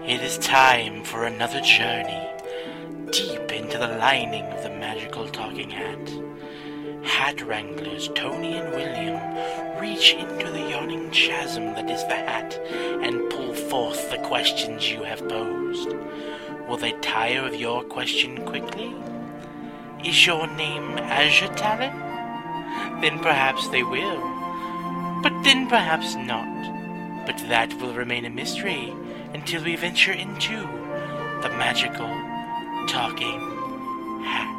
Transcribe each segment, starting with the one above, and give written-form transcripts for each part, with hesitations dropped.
It is time for another journey deep into the lining of the magical talking hat. Hat wranglers Tony and William reach into the yawning chasm that is the hat and pull forth the questions you have posed. Will they tire of your question quickly? Is your name Azure Talon? Then perhaps they will. But then perhaps not. But that will remain a mystery until we venture into the magical talking hat.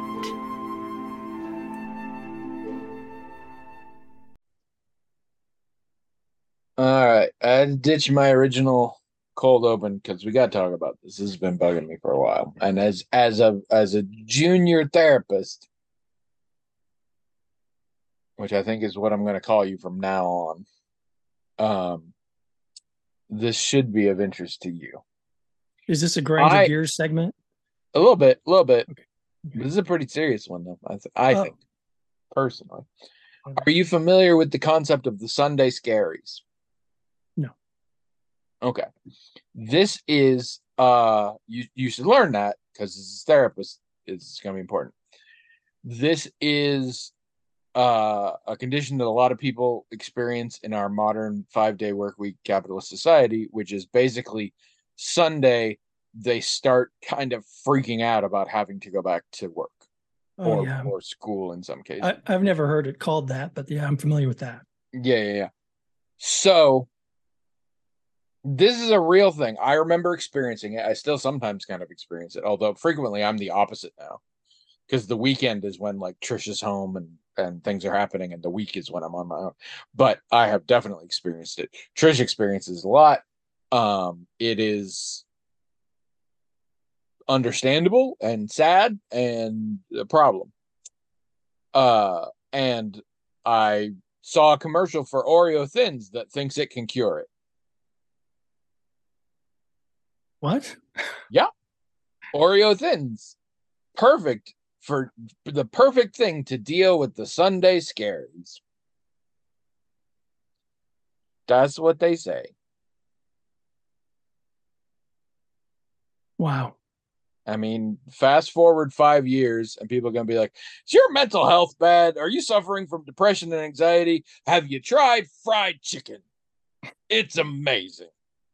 All right, I had to ditch my original cold open because we got to talk about this. This has been bugging me for a while, and as a junior therapist, which I think is what I'm going to call you from now on, this should be of interest to you. Is this a Grinder I Gears segment? a little bit, a little bit. Okay. This is a pretty serious one, though. I Oh. think personally. Okay. Are you familiar with the concept of the Sunday Scaries? No. Okay. This is you should learn that because as a therapist it's going to be important. This is a condition that a lot of people experience in our modern 5-day work week capitalist society, which is basically Sunday they start kind of freaking out about having to go back to work Oh, yeah. or school in some cases. I've never heard it called that, but yeah, I'm familiar with that. Yeah. So this is a real thing. I remember experiencing it. I still sometimes kind of experience it, although frequently I'm the opposite now. Because the weekend is when like Trish is home and things are happening, and the week is when I'm on my own. But I have definitely experienced it. Trish experiences a lot. It is understandable and sad and a problem. And I saw a commercial for Oreo Thins that thinks it can cure it. What? Yeah. Oreo Thins. Perfect for the perfect thing to deal with the Sunday scaries. That's what they say. Wow. I mean, fast forward 5 years and people are going to be like, is your mental health bad? Are you suffering from depression and anxiety? Have you tried fried chicken? It's amazing.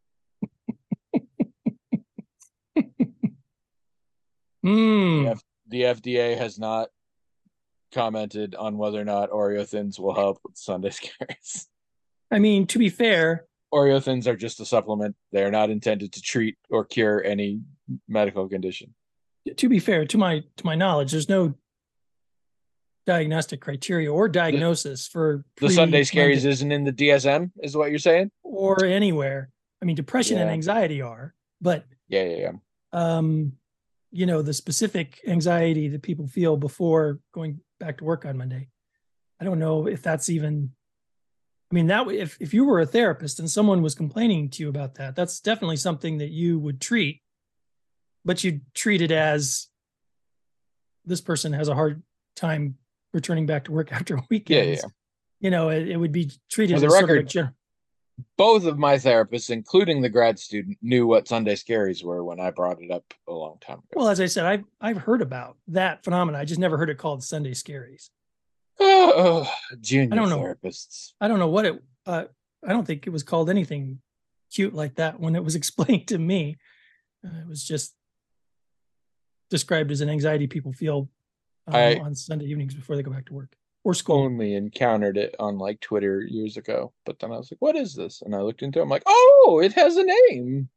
The FDA has not commented on whether or not Oreo Thins will help with Sunday scares. I mean, to be fair, Oreo Thins are just a supplement. They are not intended to treat or cure any medical condition. to my knowledge, there's no diagnostic criteria or diagnosis for the Sunday scaries isn't in the DSM, is what you're saying? Or anywhere. I mean, depression and anxiety are, but yeah. The specific anxiety that people feel before going back to work on Monday, I don't know if that's even. I mean, that if you were a therapist and someone was complaining to you about that, that's definitely something that you would treat, but you'd treat it as this person has a hard time returning back to work after weekends. Yeah. It would be treated For the as record, sort of both of my therapists, including the grad student, knew what Sunday scaries were when I brought it up a long time ago. Well, as I said, I've heard about that phenomenon. I just never heard it called Sunday scaries. Junior therapists. I don't know what it. I don't think it was called anything cute like that when it was explained to me. It was just described as an anxiety people feel on Sunday evenings before they go back to work or school. Only encountered it on like Twitter years ago, but then I was like, "What is this?" And I looked into it. I'm like, "Oh, it has a name."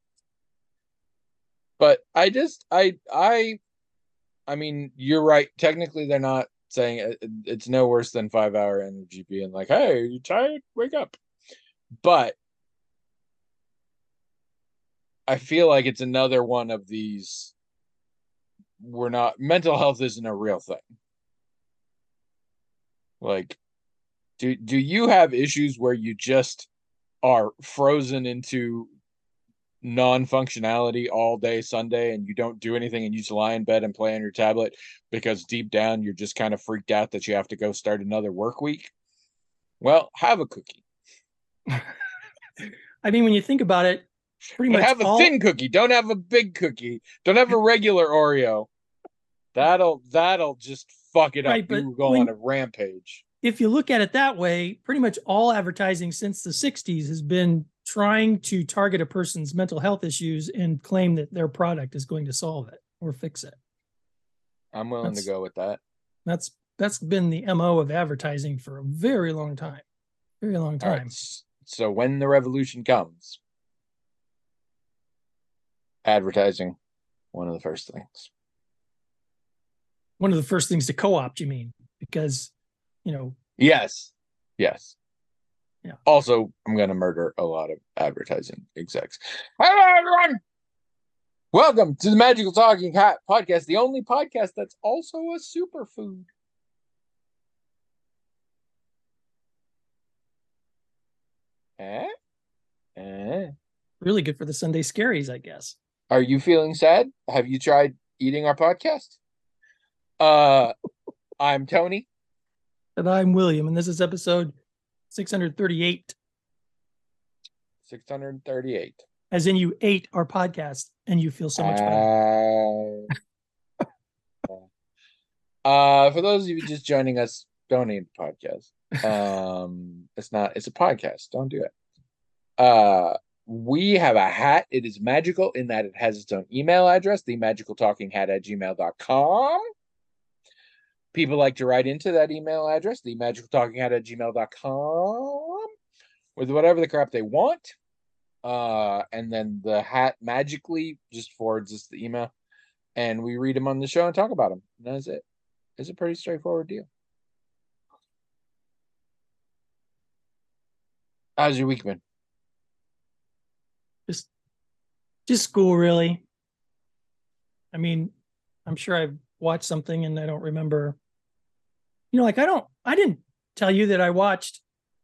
But I mean, you're right. Technically, they're not saying it's no worse than 5-hour energy being like, "Hey, you tired? Wake up." But I feel like it's another one of these. Mental health isn't a real thing. Like, do you have issues where you just are frozen into non-functionality all day Sunday and you don't do anything and you just lie in bed and play on your tablet because deep down you're just kind of freaked out that you have to go start another work week? Well, have a cookie. I mean, when you think about it, pretty But much have a all. thin cookie. Don't have a big cookie. Don't have a regular Oreo. That'll just fuck it up. Right, but You will go on a rampage. if you look at it that way, pretty much all advertising since the 60s has been trying to target a person's mental health issues and claim that their product is going to solve it or fix it. I'm willing to go with that. That's been the MO of advertising for a very long time. Very long time. Right. So when the revolution comes, advertising, one of the first things. One of the first things to co-opt, you mean? Because, Yes. Yeah. Also, I'm going to murder a lot of advertising execs. Hello, everyone. Welcome to the Magical Talking Hat podcast, the only podcast that's also a superfood. Really good for the Sunday scaries, I guess. Are you feeling sad? Have you tried eating our podcast? I'm Tony. And I'm William, and this is episode 638. 638. As in you ate our podcast and you feel so much better. For those of you just joining us, don't eat the podcast. It's a podcast. Don't do it. We have a hat. It is magical in that it has its own email address, themagicaltalkinghat@gmail.com. People like to write into that email address, themagicaltalkinghat@gmail.com, with whatever the crap they want. And then the hat magically just forwards us the email, and we read them on the show and talk about them. And that's it. It's a pretty straightforward deal. How's your week been? Just school, really. I mean, I'm sure I've watched something and I don't remember. I didn't tell you that I watched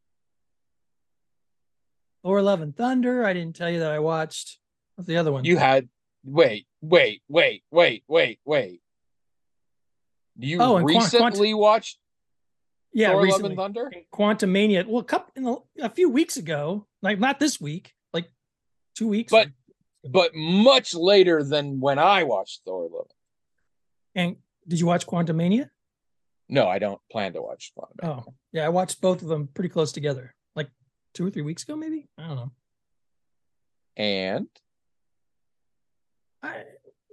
Thor: Love and Thunder. I didn't tell you that I watched, what's the other one? You had, wait. You recently watched Thor: recently. Love and Thunder? Quantumania. Well, a few weeks ago, like not this week, like 2 weeks. But much later than when I watched Thor: Love. And did you watch Quantumania? No, I don't plan to watch Quantumania. Oh, yeah, I watched both of them pretty close together, like 2 or 3 weeks ago, maybe. I don't know. And I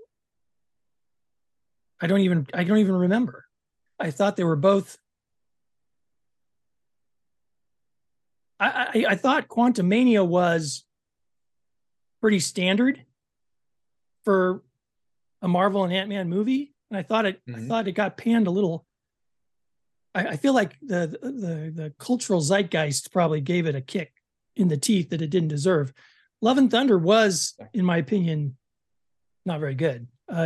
don't even remember. I thought they were both. I thought Quantumania was pretty standard for a Marvel and Ant-Man movie, and I thought it got panned a little. I feel like the cultural zeitgeist probably gave it a kick in the teeth that it didn't deserve. Love and Thunder was, in my opinion, not very good.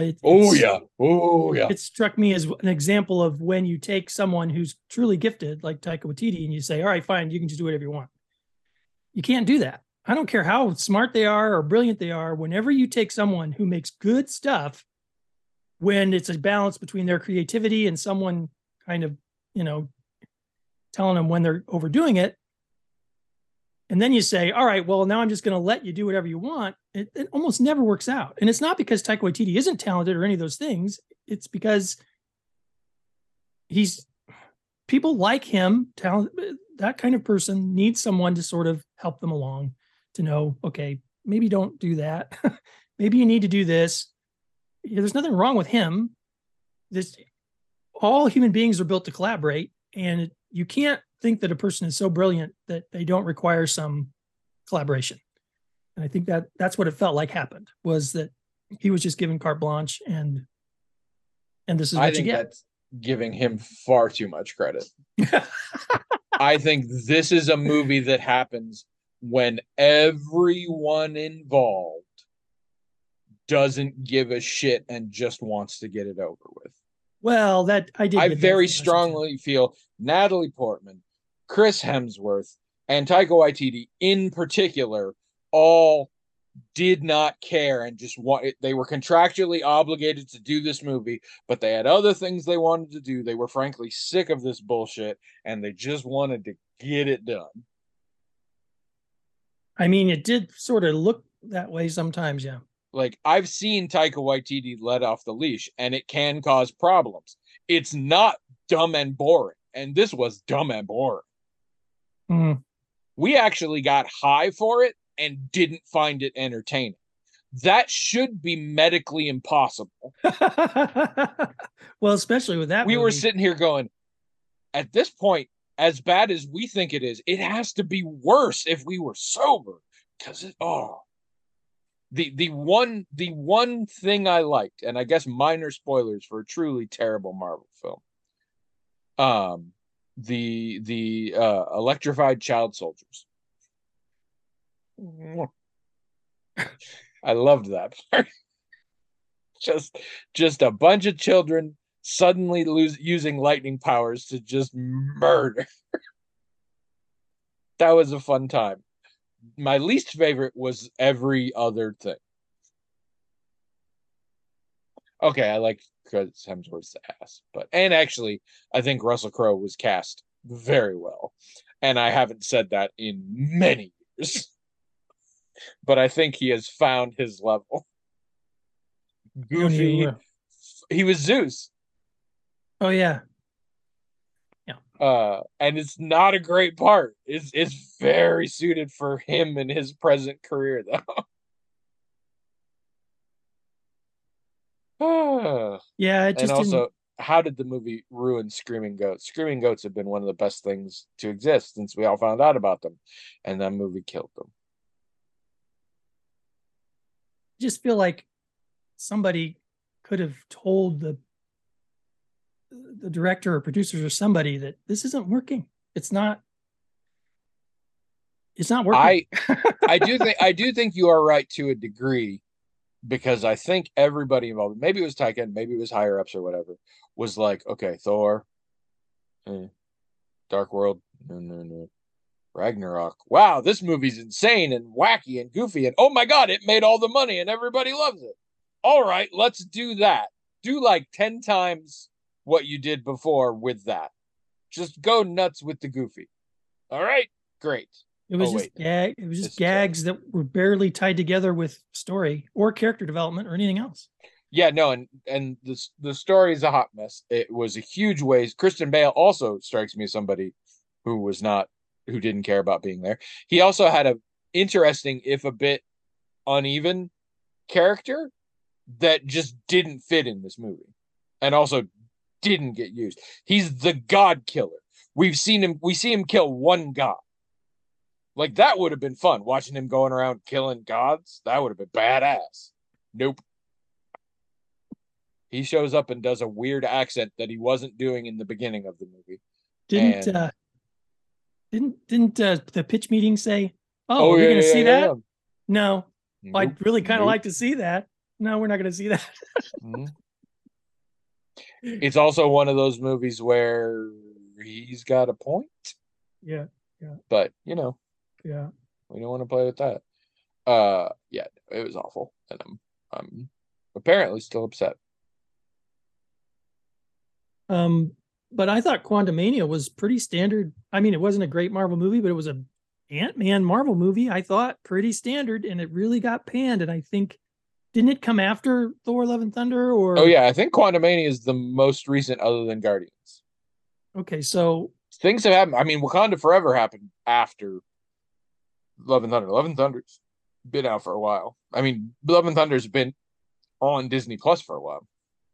It struck me as an example of when you take someone who's truly gifted, like Taika Waititi, and you say, all right, fine, you can just do whatever you want. You can't do that. I don't care how smart they are or brilliant they are. Whenever you take someone who makes good stuff, when it's a balance between their creativity and someone kind of, telling them when they're overdoing it, and then you say, all right, well, now I'm just going to let you do whatever you want. It almost never works out. And it's not because Taika Waititi isn't talented or any of those things. It's because people like him, that kind of person needs someone to sort of help them along to know, okay, maybe don't do that. Maybe you need to do this. There's nothing wrong with him. All human beings are built to collaborate, and you can't think that a person is so brilliant that they don't require some collaboration. And I think that's what it felt like happened, was that he was just given carte blanche, and this is what you get. That's giving him far too much credit. I think this is a movie that happens when everyone involved doesn't give a shit and just wants to get it over with. Well, I very strongly feel Natalie Portman, Chris Hemsworth, and Taika Waititi in particular all did not care and just they were contractually obligated to do this movie, but they had other things they wanted to do. They were frankly sick of this bullshit, and they just wanted to get it done. I mean, it did sort of look that way sometimes, yeah. Like, I've seen Taika Waititi let off the leash, and it can cause problems. It's not dumb and boring, and this was dumb and boring. Mm. We actually got high for it and didn't find it entertaining. That should be medically impossible. Well, especially with that We movie. were sitting here going, at this point, as bad as we think it is, it has to be worse if we were sober. Because the one thing I liked, and I guess minor spoilers for a truly terrible Marvel film, the electrified child soldiers. I loved that part. just a bunch of children suddenly using lightning powers to just murder. That was a fun time. My least favorite was every other thing. Okay, I like Chris Hemsworth's ass, and actually, I think Russell Crowe was cast very well, and I haven't said that in many years, but I think he has found his level. Goofy, he was Zeus. Oh yeah, and it's not a great part. It's very suited for him in his present career, though. Yeah, it just and also, didn't... how did the movie ruin Screaming Goats? Screaming Goats have been one of the best things to exist since we all found out about them, and that movie killed them. I just feel like somebody could have told the director or producers or somebody that this isn't working. It's not working. I do think you are right to a degree, because I think everybody involved, maybe it was Taika, maybe it was higher ups or whatever, was like, okay, Thor, Dark World, no. Ragnarok. Wow, this movie's insane and wacky and goofy, and oh my god, it made all the money and everybody loves it. All right, let's do that. Do like 10 times what you did before with that. Just go nuts with the goofy. All right, great. It was just gags that were barely tied together with story or character development or anything else. Yeah, no, and the story is a hot mess. It was a huge waste. Christian Bale also strikes me as somebody who didn't care about being there. He also had a interesting, if a bit uneven, character that just didn't fit in this movie, and also didn't get used. He's the god killer. We see him kill one god. Like, that would have been fun, watching him going around killing gods. That would have been badass. Nope. He shows up and does a weird accent that he wasn't doing in the beginning of the movie. Didn't the pitch meeting say, "Oh, you're going to see that"? Yeah. No, nope. I'd really kind of like to see that. No, we're not going to see that. Mm-hmm. It's also one of those movies where he's got a point. Yeah. But yeah, we don't want to play with that. Yeah, it was awful, and I'm apparently still upset. But I thought Quantumania was pretty standard. I mean, it wasn't a great Marvel movie, but it was a Ant-Man Marvel movie. I thought pretty standard, and it really got panned. And I think, didn't it come after Thor: Love and Thunder? Or oh yeah, I think Quantumania is the most recent, other than Guardians. Okay, so things have happened. I mean, Wakanda Forever happened after Love and Thunder. Love and Thunder's been out for a while. I mean, Love and Thunder's been on Disney Plus for a while.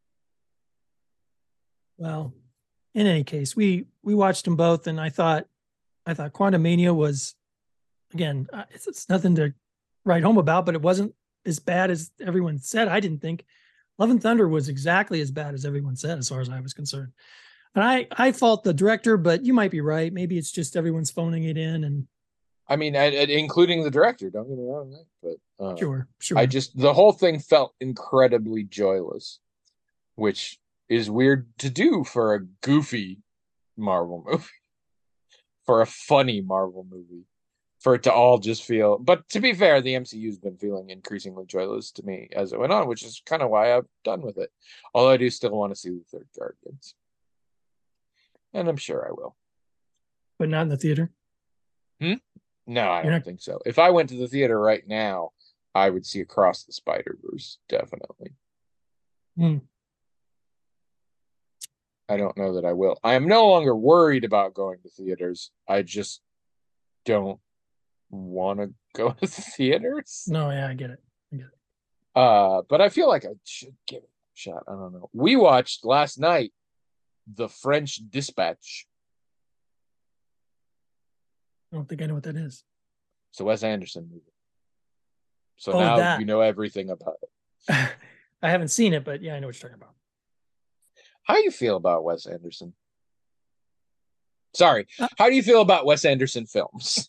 Well, in any case, we watched them both, and I thought Quantumania was, again, it's nothing to write home about, but it wasn't as bad as everyone said. I didn't think. Love and Thunder was exactly as bad as everyone said, as far as I was concerned. And I fault the director, but you might be right. Maybe it's just everyone's phoning it in, and I mean, including the director. Don't get me wrong, but sure. The whole thing felt incredibly joyless, which is weird to do for a goofy Marvel movie, for a funny Marvel movie, for it to all just feel. But to be fair, the MCU's been feeling increasingly joyless to me as it went on, which is kind of why I'm done with it. Although I do still want to see the third Guardians, and I'm sure I will. But not in the theater? No, I don't think so. If I went to the theater right now, I would see Across the Spider-Verse, definitely. Hmm. I don't know that I will. I am no longer worried about going to theaters. I just don't want to go to theaters. No, yeah, I get it. But I feel like I should give it a shot. I don't know. We watched last night The French Dispatch. I don't think I know what that is. It's a Wes Anderson movie. So Oh, now that. you know everything about it. I haven't seen it, but yeah, I know what you're talking about. How do you feel about Wes Anderson? Sorry. Uh, How do you feel about Wes Anderson films?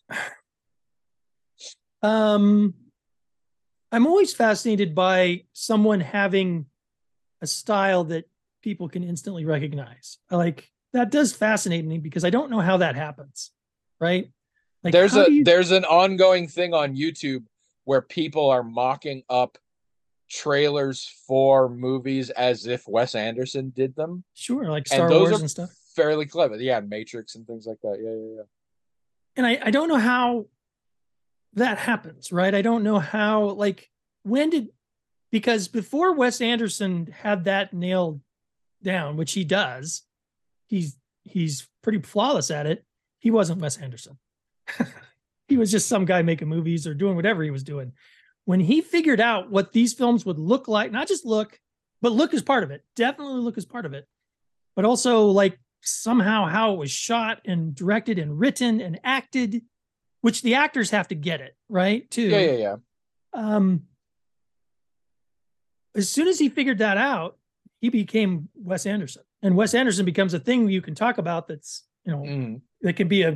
Um, I'm always fascinated by someone having a style that people can instantly recognize. Like that does fascinate me because I don't know how that happens, right? Like there's an ongoing thing on YouTube where people are mocking up trailers for movies as if Wes Anderson did them. Sure, like And Star those Wars are and stuff. fairly clever. Yeah, Matrix and things like that. Yeah. And I don't know how that happens, right? I don't know how, like, because before Wes Anderson had that nailed down, which he does, he's pretty flawless at it. He wasn't Wes Anderson. He was just some guy making movies or doing whatever he was doing. When he figured out what these films would look like, not just look, but look is part of it. Definitely look is part of it. But also like somehow how it was shot and directed and written and acted, which the actors have to get it, right? Too. Yeah. As soon as he figured that out, he became Wes Anderson. And Wes Anderson becomes a thing you can talk about that's, that can be a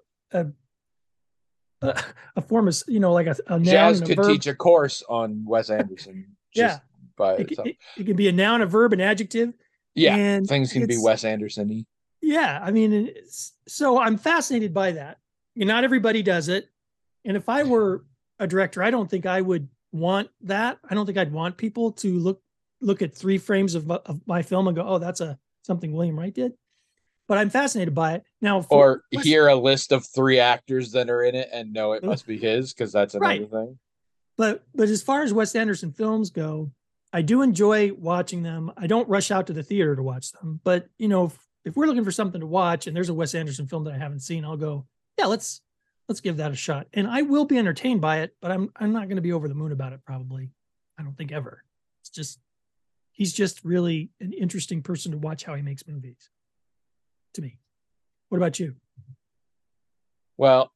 form of, like a noun. Jazz and a could verb. teach a course on Wes Anderson. Yeah. By it can be a noun, a verb, an adjective. Yeah. And things can be Wes Anderson-y. Yeah. I mean, so I'm fascinated by that. Not everybody does it. And if I were a director, I don't think I would want that. I don't think I'd want people to look at 3 frames of my film and go, oh, that's something William Wright did. But I'm fascinated by it. Now, or hear a list of 3 actors that are in it and know it must be his, because that's another thing. But as far as Wes Anderson films go, I do enjoy watching them. I don't rush out to the theater to watch them. But, if we're looking for something to watch and there's a Wes Anderson film that I haven't seen, I'll go, yeah, let's give that a shot. And I will be entertained by it, but I'm not going to be over the moon about it, probably. I don't think ever. He's just really an interesting person to watch how he makes movies, to me. What about you? Well,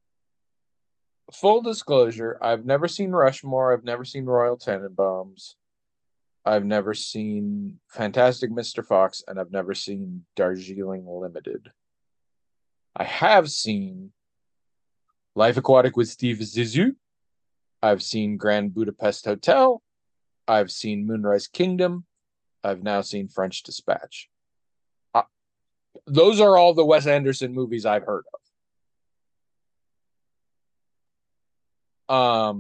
full disclosure, I've never seen Rushmore. I've never seen Royal Tenenbaums. I've never seen Fantastic Mr. Fox, and I've never seen Darjeeling Limited. I have seen Life Aquatic with Steve Zissou. I've seen Grand Budapest Hotel. I've seen Moonrise Kingdom. I've now seen French Dispatch. Those are all the Wes Anderson movies I've heard of.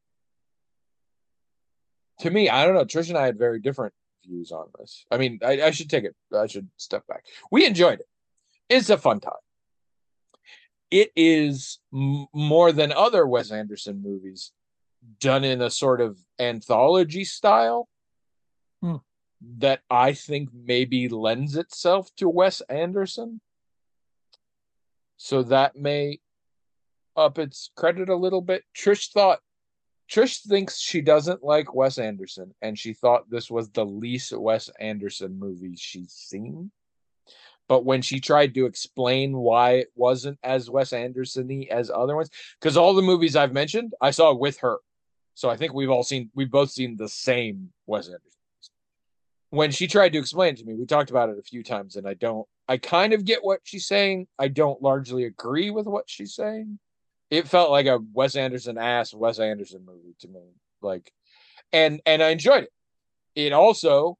To me, I don't know. Trish and I had very different views on this. I mean, I should step back. We enjoyed it. It's a fun time. It is more than other Wes Anderson movies done in a sort of anthology style that I think maybe lends itself to Wes Anderson. So that may up its credit a little bit. Trish thinks she doesn't like Wes Anderson, and she thought this was the least Wes Anderson movie she's seen. But when she tried to explain why it wasn't as Wes Anderson-y as other ones, because all the movies I've mentioned, I saw with her. So I think we've both seen the same Wes Anderson. When she tried to explain it to me, we talked about it a few times, and I kind of get what she's saying. I don't largely agree with what she's saying. It felt like a Wes Anderson movie to me. Like, and I enjoyed it. It also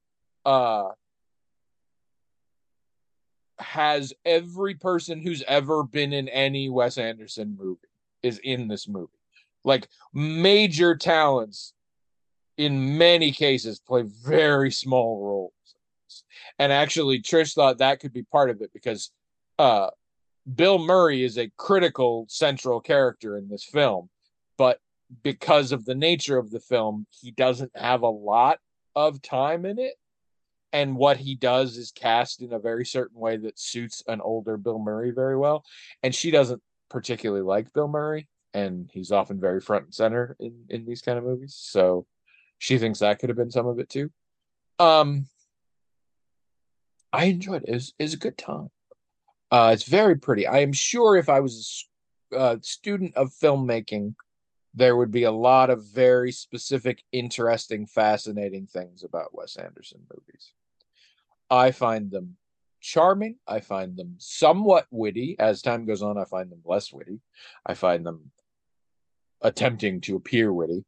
has every person who's ever been in any Wes Anderson movie is in this movie. Like, major talents in many cases play very small roles. And actually, Trish thought that could be part of it because Bill Murray is a critical central character in this film, but because of the nature of the film, he doesn't have a lot of time in it. And what he does is cast in a very certain way that suits an older Bill Murray very well. And she doesn't particularly like Bill Murray, and he's often very front and center in these kind of movies. So she thinks that could have been some of it too. I enjoyed it. It was a good time. It's very pretty. I am sure if I was a student of filmmaking, there would be a lot of very specific, interesting, fascinating things about Wes Anderson movies. I find them charming. I find them somewhat witty. As time goes on, I find them less witty. I find them attempting to appear witty.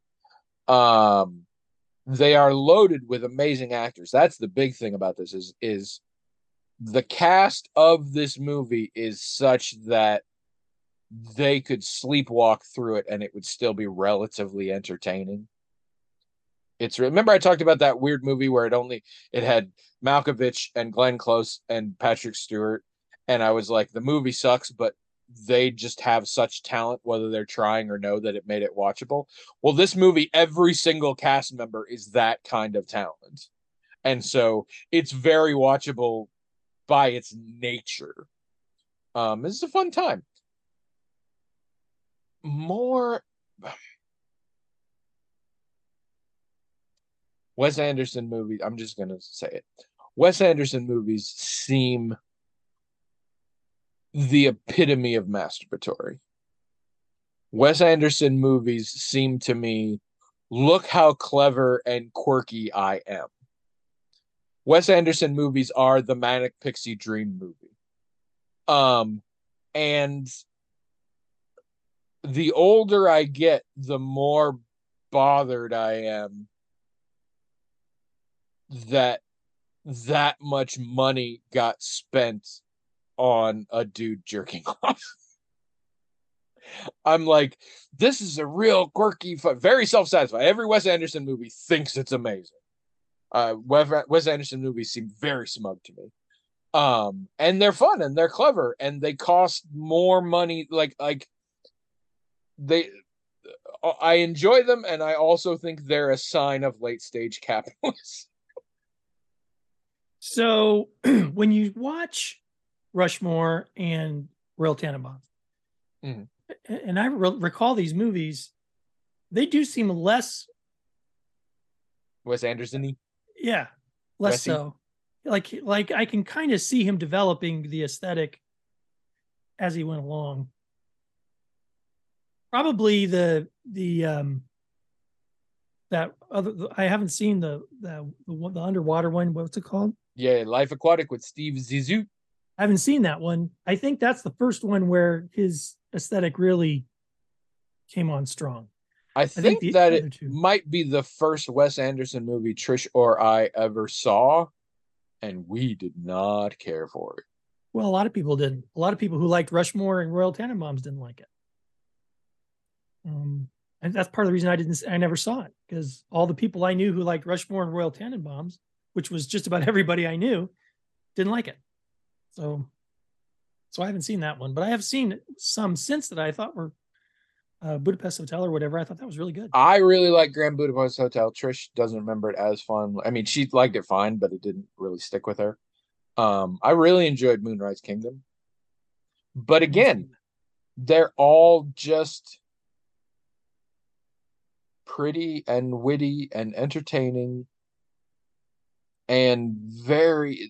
They are loaded with amazing actors. That's the big thing about this is the cast of this movie is such that they could sleepwalk through it and it would still be relatively entertaining. Remember I talked about that weird movie where it had Malkovich and Glenn Close and Patrick Stewart, and I was like, the movie sucks, but they just have such talent, whether they're trying or no, that it made it watchable. Well, this movie, every single cast member is that kind of talent, and so it's very watchable by its nature. This is a fun time. More Wes Anderson movies, I'm just going to say it. Wes Anderson movies seem the epitome of masturbatory. Wes Anderson movies seem to me, look how clever and quirky I am. Wes Anderson movies are the Manic Pixie Dream movie. And the older I get, the more bothered I am that much money got spent on a dude jerking off. I'm like, this is a real quirky, very self-satisfied. Every Wes Anderson movie thinks it's amazing. Wes Anderson movies seem very smug to me. And they're fun and they're clever and they cost more money. I enjoy them, and I also think they're a sign of late stage capitalism. So when you watch Rushmore and Royal Tenenbaums, and I recall these movies, they do seem less Wes Anderson-y? Yeah, less Wes-y? so. Like I can kind of see him developing the aesthetic as he went along. Probably the that other, I haven't seen the underwater one. What's it called? Yeah, Life Aquatic with Steve Zissou. I haven't seen that one. I think that's the first one where his aesthetic really came on strong. I think that it might be the first Wes Anderson movie Trish or I ever saw, and we did not care for it. Well, a lot of people didn't. A lot of people who liked Rushmore and Royal Tenenbaums didn't like it. And that's part of the reason I never saw it, because all the people I knew who liked Rushmore and Royal Tenenbaums, which was just about everybody I knew, didn't like it. So I haven't seen that one, but I have seen some since that I thought were Budapest Hotel or whatever. I thought that was really good. I really like Grand Budapest Hotel. Trish doesn't remember it as fun. I mean, she liked it fine, but it didn't really stick with her. I really enjoyed Moonrise Kingdom. But again, they're all just pretty and witty and entertaining and very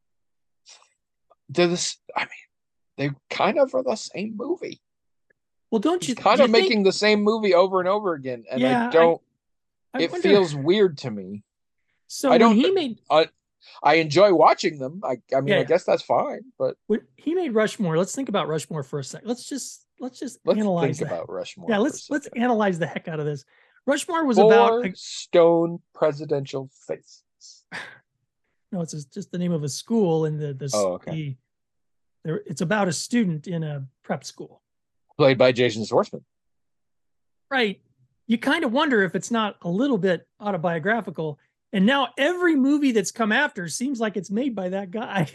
they kind of are the same movie. Well, don't you kind of making the same movie over and over again, and yeah, it feels weird to me. So I don't. I enjoy watching them. I mean, I guess that's fine. But when he made Rushmore. Let's think about Rushmore for a second. Let's analyze about Rushmore. Yeah, let's analyze the heck out of this. Rushmore was 4 about stone presidential faces. No, it's just the name of a school, and it's about a student in a prep school, played by Jason Schwartzman. Right. You kind of wonder if it's not a little bit autobiographical. And now every movie that's come after seems like it's made by that guy.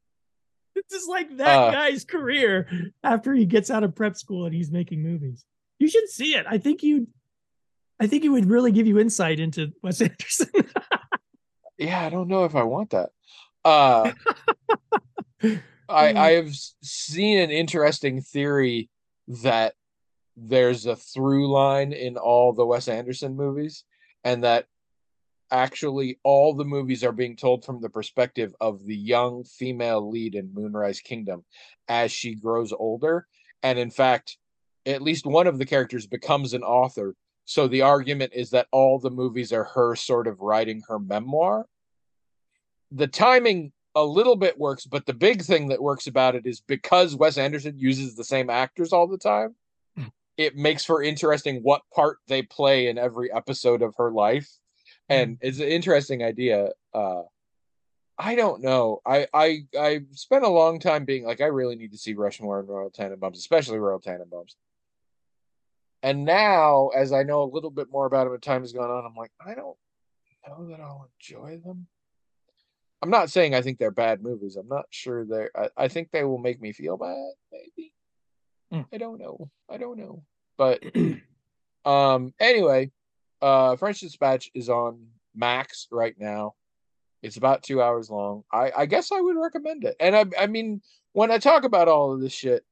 It's just like that guy's career after he gets out of prep school and he's making movies. You should see it. I think it would really give you insight into Wes Anderson. Yeah, I don't know if I want that. Uh, I have seen an interesting theory that there's a through line in all the Wes Anderson movies, and that actually all the movies are being told from the perspective of the young female lead in Moonrise Kingdom as she grows older. And in fact, at least one of the characters becomes an author. So the argument is that all the movies are her sort of writing her memoir. The timing a little bit works, but the big thing that works about it is because Wes Anderson uses the same actors all the time, it makes for interesting what part they play in every episode of her life. And it's an interesting idea. I don't know. I spent a long time being like, I really need to see Rushmore and Royal Tenenbaums, especially Royal Tenenbaums. And now, as I know a little bit more about them, and time has gone on, I'm like, I don't know that I'll enjoy them. I'm not saying I think they're bad movies. I'm not sure they're. I think they will make me feel bad. Maybe. I don't know. I don't know. But anyway, French Dispatch is on Max right now. It's about 2 hours long. I guess I would recommend it. And I mean, when I talk about all of this shit,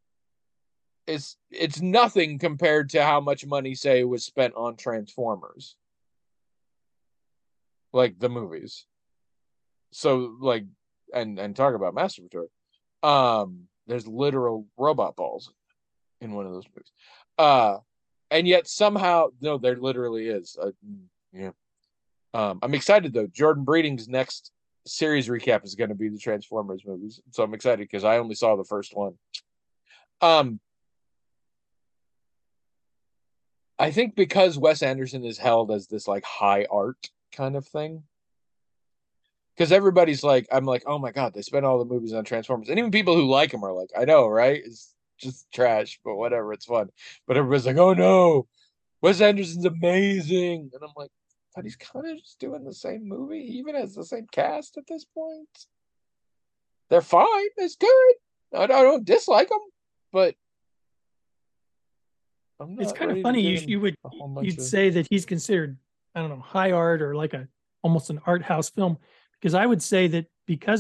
it's nothing compared to how much money, say, was spent on Transformers, like the movies. So like, and talk about masturbatory. There's literal robot balls in one of those movies. And yet somehow, no, there literally is. Yeah. I'm excited though. Jordan Breeding's next series recap is going to be the Transformers movies, so I'm excited because I only saw the first one. I think because Wes Anderson is held as this like high art kind of thing, because everybody's like, I'm like, oh my god, they spent all the movies on Transformers, and even people who like him are like, I know, right? It's just trash, but whatever, it's fun. But everybody's like, oh no, Wes Anderson's amazing, and I'm like, but he's kind of just doing the same movie. He even has the same cast at this point. They're fine. It's good. I don't dislike them, but I'm It's not kind of ready to funny. give him You'd a whole bunch you'd of. say that he's considered, I don't know, high art or like a almost an art house film, because I would say that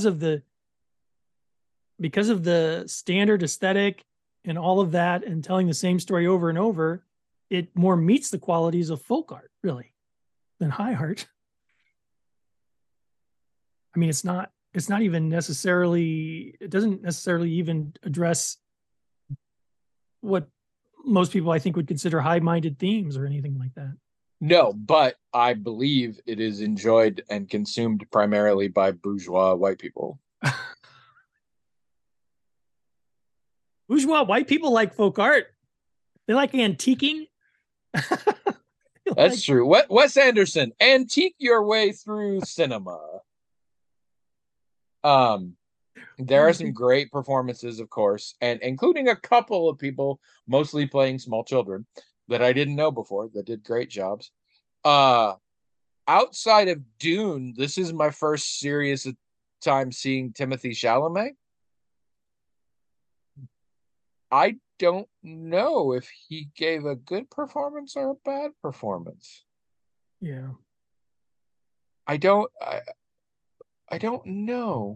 because of the standard aesthetic and all of that and telling the same story over and over, it more meets the qualities of folk art really than high art. I mean, it's not even necessarily, it doesn't necessarily even address what most people I think would consider high-minded themes or anything like that. No, but I believe it is enjoyed and consumed primarily by bourgeois white people. Bourgeois white people like folk art. They like antiquing. That's true. Wes Anderson, antique your way through cinema. There are some great performances, of course, and including a couple of people, mostly playing small children, that I didn't know before that did great jobs. Outside of Dune, this is my first serious time seeing Timothée Chalamet. I don't know if he gave a good performance or a bad performance. Yeah. I don't know.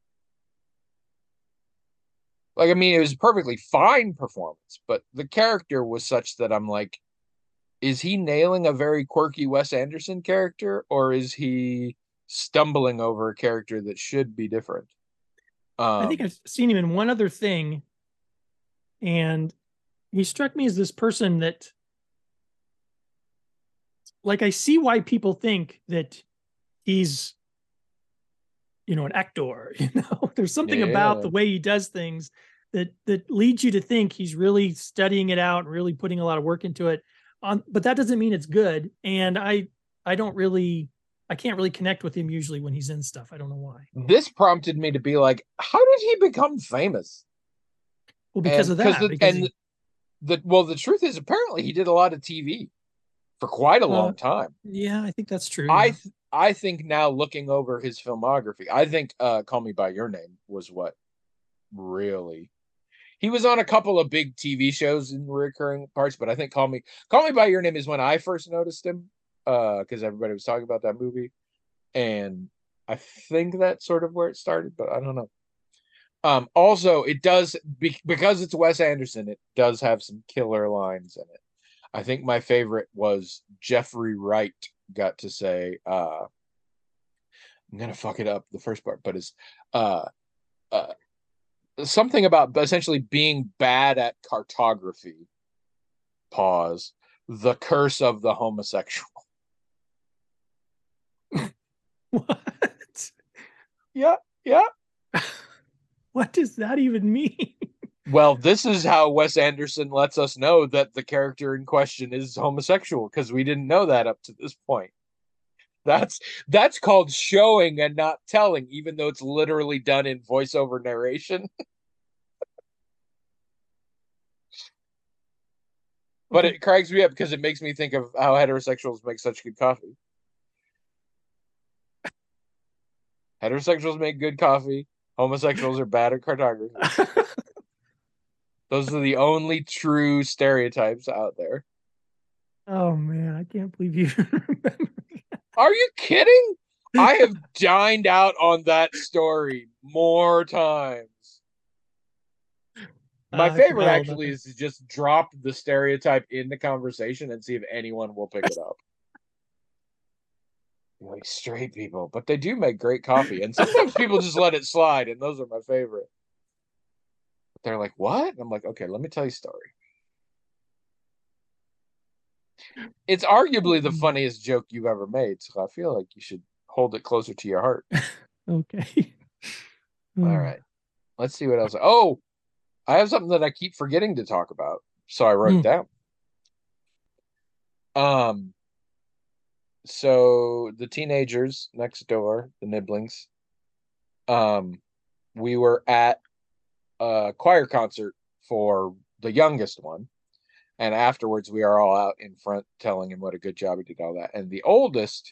Like, I mean, it was a perfectly fine performance, but the character was such that I'm like, is he nailing a very quirky Wes Anderson character, or is he stumbling over a character that should be different? I think I've seen him in one other thing, and he struck me as this person that, like, I see why people think that he's, an actor. There's something about the way he does things that leads you to think he's really studying it out and really putting a lot of work into it. But that doesn't mean it's good. And I can't really connect with him usually when he's in stuff. I don't know why. This prompted me to be like, how did he become famous? Well, because of that. The truth is, apparently he did a lot of TV for quite a long time. Yeah, I think that's true. I think now, looking over his filmography, I think Call Me by Your Name was what really. He was on a couple of big TV shows in recurring parts, but I think Call Me by Your Name is when I first noticed him, because everybody was talking about that movie, and I think that's sort of where it started, but I don't know. Also, it does because it's Wes Anderson. It does have some killer lines in it. I think my favorite was Jeffrey Wright got to say, I'm gonna fuck it up the first part, but it's uh, uh, something about essentially being bad at cartography. Pause. The curse of the homosexual. What? Yeah, yeah. What does that even mean? Well, this is how Wes Anderson lets us know that the character in question is homosexual, because we didn't know that up to this point. That's called showing and not telling, even though it's literally done in voiceover narration. But Okay. it cracks me up because it makes me think of how heterosexuals make such good coffee. Heterosexuals make good coffee. Homosexuals are bad at cartography. Those are the only true stereotypes out there. Oh man, I can't believe you remember. Are you kidding? I have dined out on that story more times. My I favorite forgot all about actually that. is to just drop the stereotype in the conversation and see if anyone will pick it up. Like straight people, but they do make great coffee, and sometimes people just let it slide, and those are my favorite. They're like, "What?" And I'm like, "Okay, let me tell you a story." It's arguably the funniest joke you've ever made, so I feel like you should hold it closer to your heart. Okay. All right, let's see what else. Oh, I have something that I keep forgetting to talk about, so I wrote it down. So the teenagers next door, the Nibblings, we were at a choir concert for the youngest one, and afterwards we are all out in front telling him what a good job he did, all that. And the oldest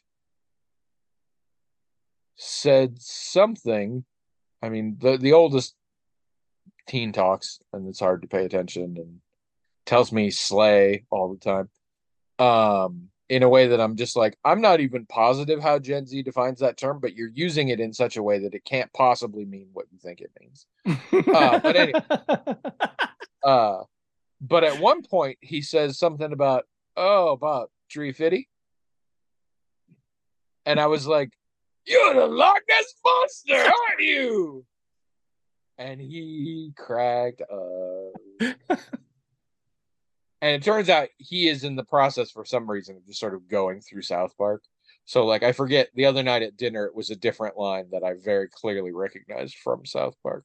said something. I mean, the oldest teen talks, and it's hard to pay attention, and tells me slay all the time. In a way that I'm just like, I'm not even positive how Gen Z defines that term, but you're using it in such a way that it can't possibly mean what you think it means. But anyway, uh, but at one point he says something about, oh, about Tree Fitty. And I was like, "You're the Loch Ness Monster, aren't you?" And he cracked up. And it turns out he is in the process for some reason of just sort of going through South Park. So like I forget the other night at dinner it was a different line that I very clearly recognized from South Park.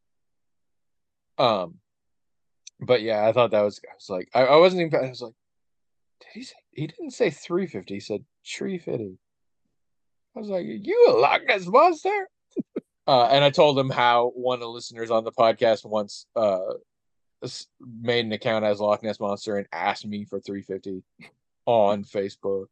Um but yeah, I thought that was I was like I wasn't even I was like, did he say he didn't say 350, he said Tree Fitty. I was like, you a Loch Ness monster? And I told him how one of the listeners on the podcast once made an account as Loch Ness Monster and asked me for 350 on Facebook.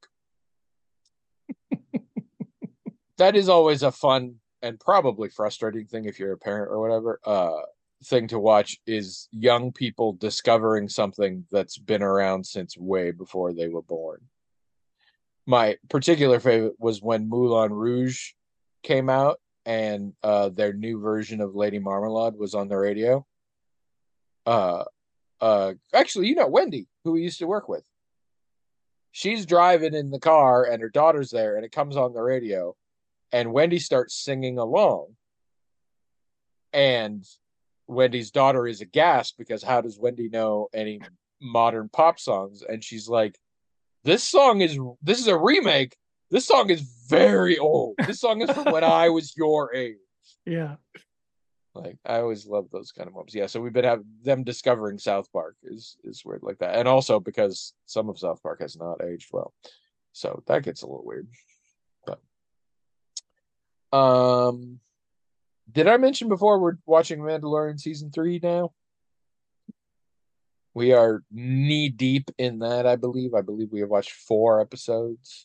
That is always a fun and probably frustrating thing if you're a parent or whatever. Thing to watch is young people discovering something that's been around since way before they were born. My particular favorite was when Moulin Rouge came out and their new version of Lady Marmalade was on the radio. Actually, Wendy, who we used to work with. She's driving in the car and her daughter's there, and it comes on the radio, and Wendy starts singing along. And Wendy's daughter is aghast because how does Wendy know any modern pop songs? And she's like, this is a remake. This song is very old. This song is from when I was your age. Yeah. Like I always love those kind of moments. Yeah, so we've been having them discovering South Park is weird like that. And also because some of South Park has not aged well. So that gets a little weird. But did I mention before we're watching Mandalorian season 3 now? We are knee deep in that, I believe. I believe we have watched 4 episodes.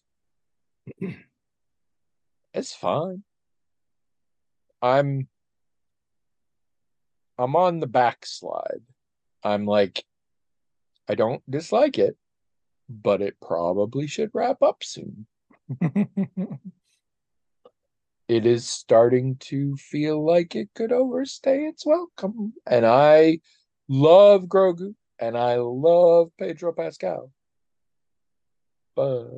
It's fine. I'm I'm on the backslide. I'm like, I don't dislike it, but it probably should wrap up soon. It is starting to feel like it could overstay its welcome. And I love Grogu and I love Pedro Pascal. But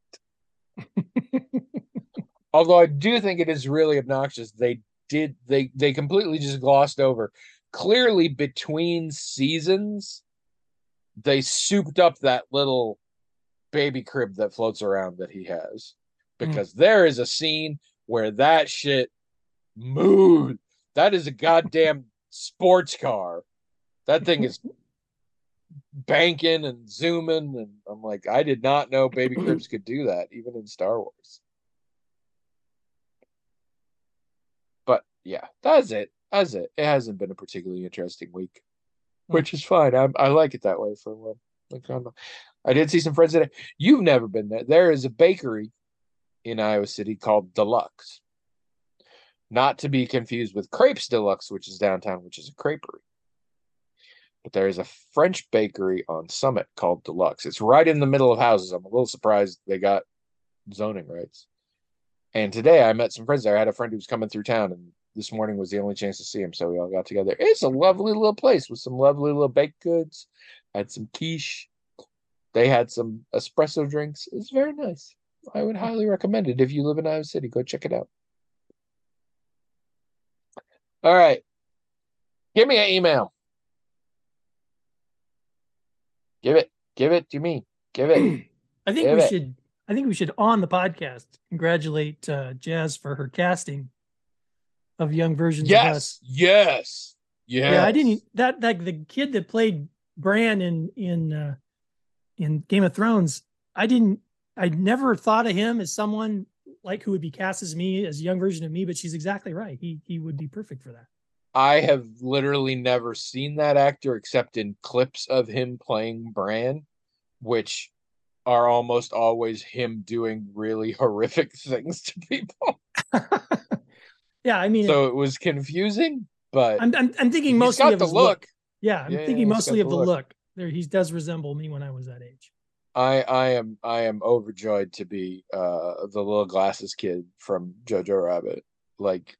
although I do think it is really obnoxious, they completely just glossed over. Clearly, between seasons, they souped up that little baby crib that floats around that he has. Because there is a scene where that shit moved. That is a goddamn sports car. That thing is banking and zooming, and I'm like, I did not know baby cribs could do that, even in Star Wars. But yeah, that's it. That's it. It hasn't been a particularly interesting week, which is fine. I like it that way for a while. Like, I did see some friends today. You've never been there. There is a bakery in Iowa City called Deluxe. Not to be confused with Crepes Deluxe, which is downtown, which is a creperie. But there is a French bakery on Summit called Deluxe. It's right in the middle of houses. I'm a little surprised they got zoning rights. And today I met some friends there. I had a friend who was coming through town, and this morning was the only chance to see him, so we all got together. It's a lovely little place with some lovely little baked goods. Had some quiche. They had some espresso drinks. It's very nice. I would highly recommend it if you live in Iowa City. Go check it out. All right. Give me an email. Give it to me. Give it. I think we should on the podcast congratulate Jazz for her casting of young versions of us. Yes. Yeah, I didn't that the kid that played Bran in Game of Thrones. I never thought of him as someone like who would be cast as me, as a young version of me, but she's exactly right. He would be perfect for that. I have literally never seen that actor except in clips of him playing Bran, which are almost always him doing really horrific things to people. Yeah, I mean, so it was confusing, but I'm thinking mostly of his look. Yeah, I'm thinking mostly of the look. There, he does resemble me when I was that age. I am overjoyed to be the little glasses kid from Jojo Rabbit. Like,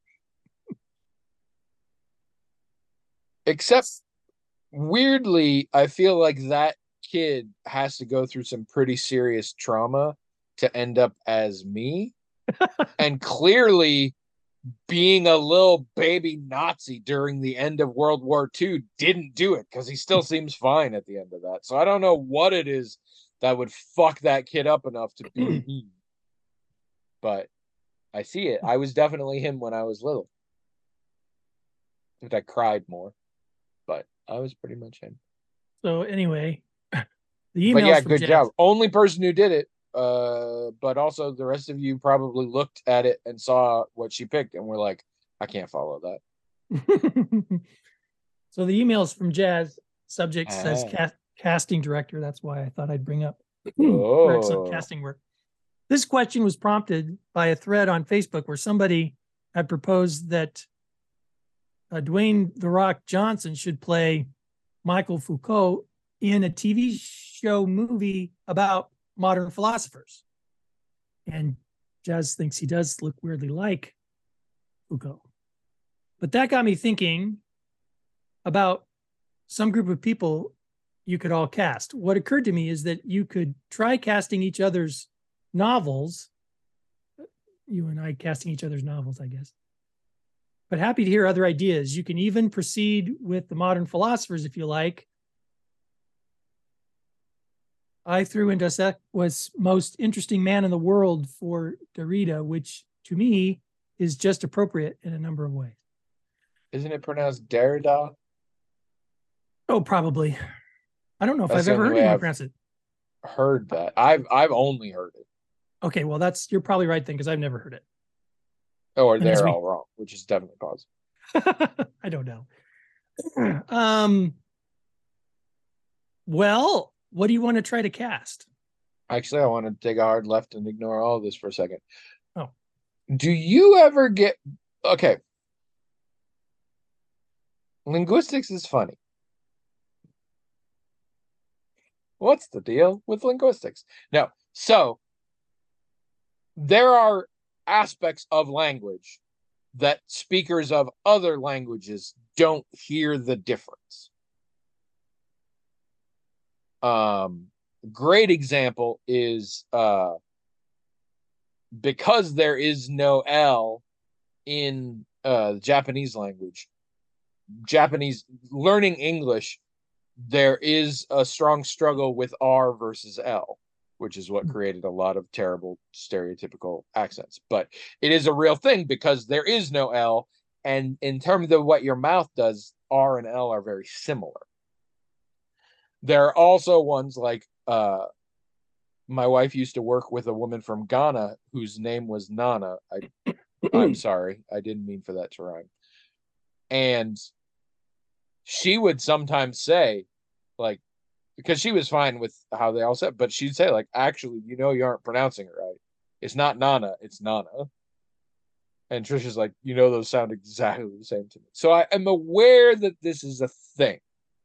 except weirdly, I feel like that kid has to go through some pretty serious trauma to end up as me. And clearly being a little baby Nazi during the end of World War II didn't do it because he still seems fine at the end of that. So I don't know what it is that would fuck that kid up enough to be me. But I see it. I was definitely him when I was little. I cried more, but I was pretty much him. So anyway, the email. But yeah, good job. Only person who did it. But also the rest of you probably looked at it and saw what she picked and were like, I can't follow that. So the email is from Jazz. Subject says casting director. That's why I thought I'd bring up her excellent casting work. This question was prompted by a thread on Facebook where somebody had proposed that Dwayne "The Rock" Johnson should play Michael Foucault in a TV show movie about modern philosophers. And Jazz thinks he does look weirdly like Foucault. But that got me thinking about some group of people you could all cast. What occurred to me is that you could try casting each other's novels. You and I casting each other's novels, I guess. But happy to hear other ideas. You can even proceed with the modern philosophers if you like. I threw into was most interesting man in the world for Derrida, which to me is just appropriate in a number of ways. Isn't it pronounced Derrida? Oh, probably. I don't know if I've ever heard anyone pronounce it. Heard that. I've only heard it. Okay, well, you're probably right then, because I've never heard it. Or they're all wrong, which is definitely possible. I don't know. Well, what do you want to try to cast? Actually, I want to take a hard left and ignore all of this for a second. Oh. Do you ever get... Okay. Linguistics is funny. What's the deal with linguistics? No. So there are aspects of language that speakers of other languages don't hear the difference. Great example is because there is no L in Japanese language, Japanese learning English, there is a strong struggle with R versus L, which is what created a lot of terrible stereotypical accents. But it is a real thing because there is no L. And in terms of what your mouth does, R and L are very similar. There are also ones like my wife used to work with a woman from Ghana whose name was Nana. I'm sorry. I didn't mean for that to rhyme. And she would sometimes say, like, because she was fine with how they all said, but she'd say, like, actually, you aren't pronouncing it right. It's not Nana, it's Nana. And Trisha's like, those sound exactly the same to me. So I am aware that this is a thing.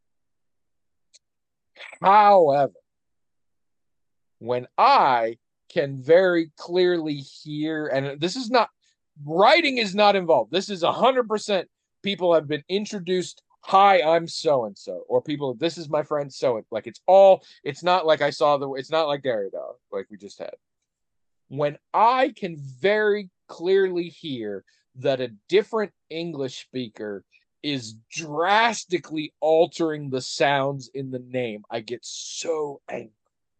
However, when I can very clearly hear, and this is not, writing is not involved. This is 100% people have been introduced. Hi, I'm so and so, or people. This is my friend so and like it's not like it's not like Derrida like we just had. When I can very clearly hear that a different English speaker is drastically altering the sounds in the name, I get so angry.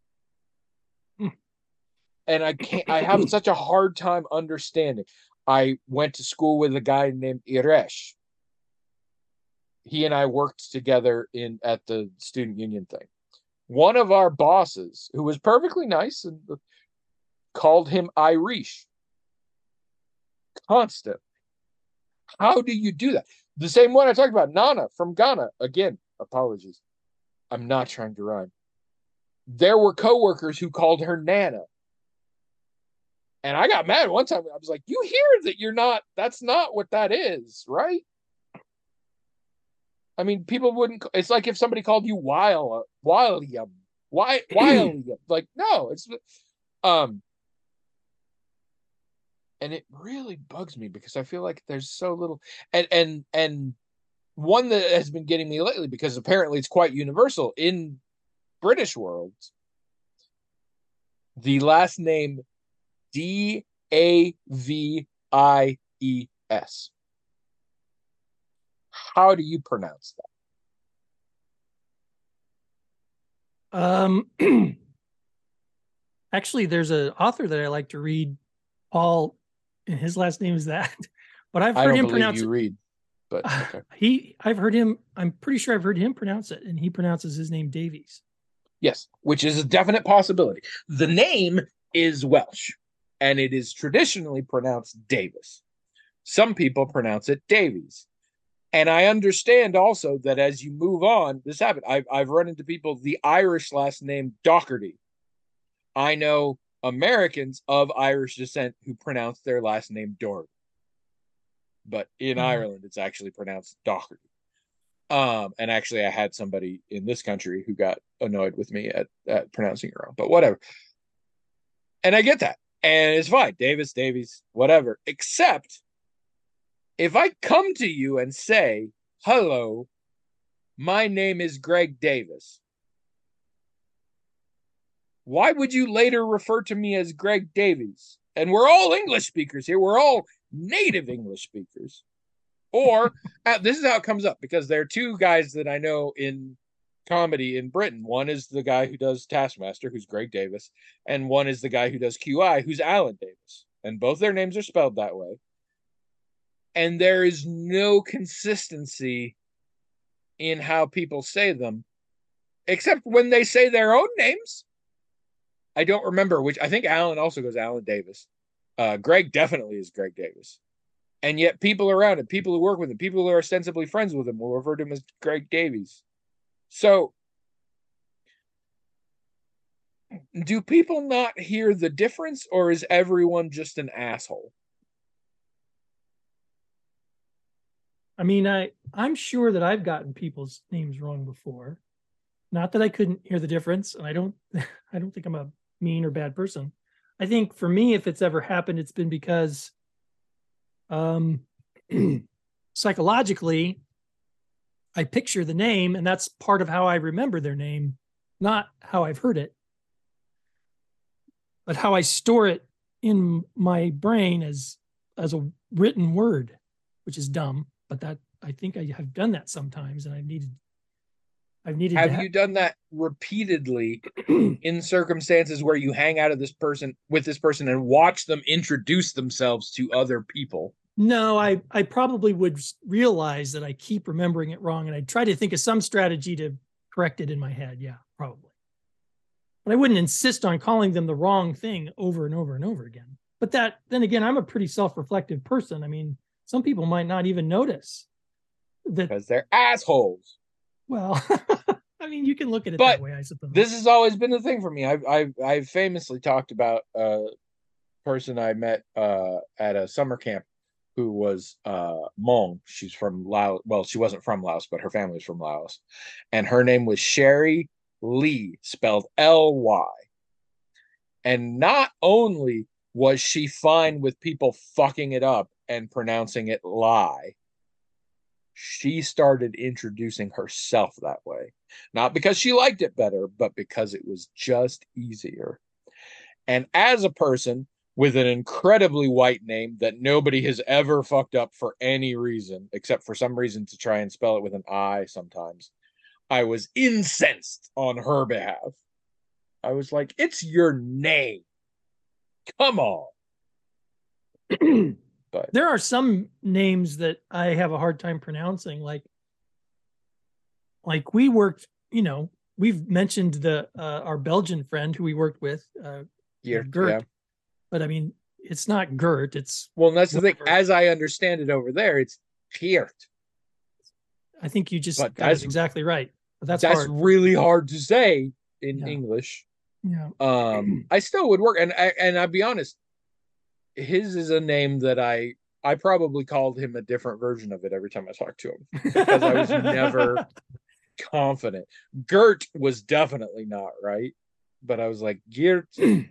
And I have such a hard time understanding. I went to school with a guy named Iresh. He and I worked together at the student union thing. One of our bosses, who was perfectly nice, and called him Irish constantly. How do you do that? The same one I talked about, Nana from Ghana. Again, apologies. I'm not trying to rhyme. There were coworkers who called her Nana. And I got mad one time. I was like, you hear that that's not what that is, right? I mean, people wouldn't, it's like if somebody called you William. Like, no, it's, and it really bugs me because I feel like there's so little, and one that has been getting me lately, because apparently it's quite universal in British worlds, the last name Davies. How do you pronounce that? Actually, there's an author that I like to read, Paul, and his last name is that. But I've heard him pronounce it. Read, but okay. I've heard him. I'm pretty sure I've heard him pronounce it, and he pronounces his name Davies. Yes, which is a definite possibility. The name is Welsh, and it is traditionally pronounced Davis. Some people pronounce it Davies. And I understand also that as you move on, this happened. I've run into people, the Irish last name Docherty. I know Americans of Irish descent who pronounce their last name Doherty. But in Ireland, it's actually pronounced Docherty. And actually, I had somebody in this country who got annoyed with me at pronouncing it wrong, but whatever. And I get that. And it's fine. Davies, whatever. Except if I come to you and say, hello, my name is Greg Davis, why would you later refer to me as Greg Davies? And we're all English speakers here. We're all native English speakers. Or this is how it comes up, because there are two guys that I know in comedy in Britain. One is the guy who does Taskmaster, who's Greg Davis, and one is the guy who does QI, who's Alan Davis. And both their names are spelled that way. And there is no consistency in how people say them, except when they say their own names. I don't remember which. I think Alan also goes Alan Davis. Greg definitely is Greg Davis. And yet people around him, people who work with him, people who are ostensibly friends with him will refer to him as Greg Davies. So do people not hear the difference, or is everyone just an asshole? I mean, I'm sure that I've gotten people's names wrong before. Not that I couldn't hear the difference, and I don't think I'm a mean or bad person. I think for me, if it's ever happened, it's been because psychologically, I picture the name, and that's part of how I remember their name, not how I've heard it, but how I store it in my brain as a written word, which is dumb, but that I think I have done that sometimes, and I've needed. Have you done that repeatedly in circumstances where you hang out with this person and watch them introduce themselves to other people? No, I probably would realize that I keep remembering it wrong, and I try to think of some strategy to correct it in my head. Yeah, probably. But I wouldn't insist on calling them the wrong thing over and over and over again. But then again, I'm a pretty self-reflective person. I mean, some people might not even notice that because they're assholes. Well, I mean, you can look at it that way, I suppose. This has always been the thing for me. I've famously talked about a person I met at a summer camp who was Hmong. She's from Laos. Well, she wasn't from Laos, but her family's from Laos. And her name was Sherry Lee, spelled Ly. And not only was she fine with people fucking it up and pronouncing it lie, she started introducing herself that way. Not because she liked it better, but because it was just easier. And as a person with an incredibly white name that nobody has ever fucked up for any reason, except for some reason to try and spell it with an I sometimes, I was incensed on her behalf. I was like, it's your name. Come on. But there are some names that I have a hard time pronouncing. Like we worked, we've mentioned our Belgian friend who we worked with, Gert. Yeah. But I mean, it's not Gert. It's that's whatever. The thing. As I understand it over there, it's Geert. I think you just got it exactly right. But that's hard. Really hard to say in English. Yeah. I still would work, and I'll be honest. His is a name that I probably called him a different version of it every time I talked to him because I was never confident. Gert was definitely not right, but I was like, Geert.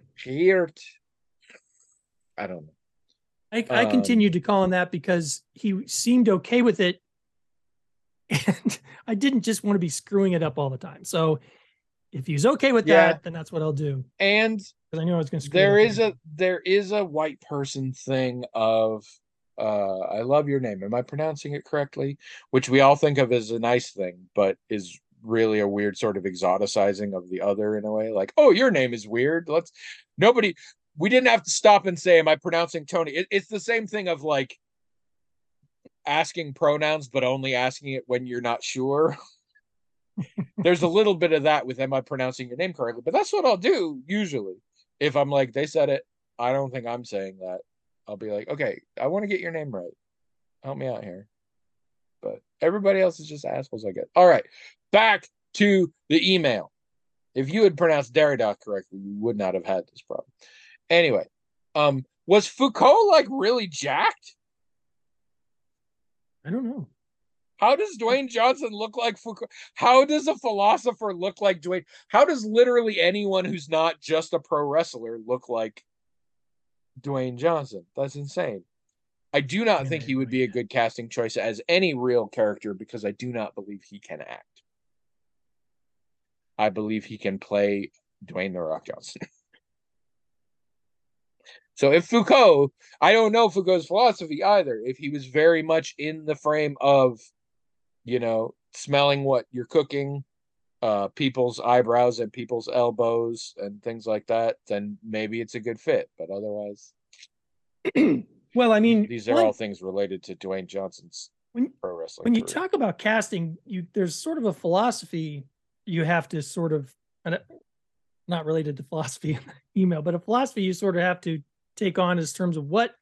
I don't know. I continued to call him that because he seemed okay with it. And I didn't just want to be screwing it up all the time. So if he's okay with that, then that's what I'll do. And because I knew I was going to screw there is a white person thing of I love your name. Am I pronouncing it correctly? Which we all think of as a nice thing, but is really a weird sort of exoticizing of the other in a way. Like, oh, your name is weird. We didn't have to stop and say, am I pronouncing Tony? It's the same thing of like asking pronouns, but only asking it when you're not sure. There's a little bit of that with, am I pronouncing your name correctly? But that's what I'll do usually. If I'm like, they said it, I don't think I'm saying that. I'll be like, okay, I want to get your name right. Help me out here. But everybody else is just assholes, I guess. All right, back to the email. If you had pronounced Derrida correctly, you would not have had this problem. Anyway, was Foucault like really jacked? I don't know. How does Dwayne Johnson look like Foucault? How does a philosopher look like Dwayne? How does literally anyone who's not just a pro wrestler look like Dwayne Johnson? That's insane. I do not think he would be a good casting choice as any real character because I do not believe he can act. I believe he can play Dwayne "The Rock" Johnson. So if Foucault, I don't know Foucault's philosophy either. If he was very much in the frame of, smelling what you're cooking, people's eyebrows and people's elbows and things like that, then maybe it's a good fit. But otherwise, well, I mean, these are all things related to Dwayne Johnson's pro wrestling. When you talk about casting, there's sort of a philosophy you have to sort of, not related to philosophy in the email, but a philosophy you sort of have to take on as terms of what's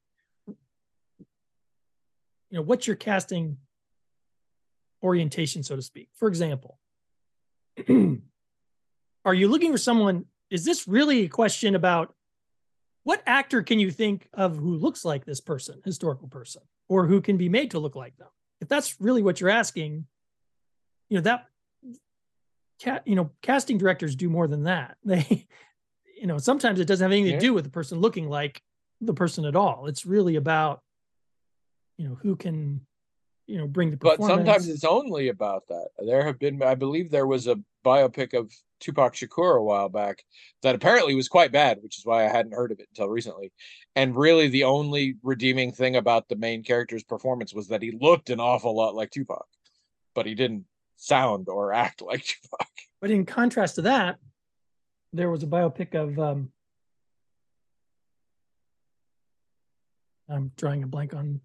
your casting orientation, so to speak. For example, are you looking for someone? Is this really a question about what actor can you think of who looks like this person, historical person, or who can be made to look like them? if that's really what you're asking, that casting directors do more than that. They, sometimes it doesn't have anything to do with the person looking like the person at all. It's really about, who can, bring the performance. But sometimes it's only about that. There have been, I believe there was a biopic of Tupac Shakur a while back that apparently was quite bad, which is why I hadn't heard of it until recently. And really the only redeeming thing about the main character's performance was that he looked an awful lot like Tupac, but he didn't sound or act like Tupac. But in contrast to that, there was a biopic of I'm drawing a blank on.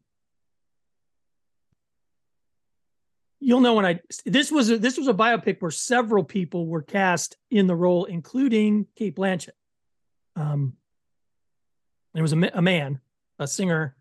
You'll know when this was a biopic where several people were cast in the role, including Cate Blanchett. There was a man, a singer.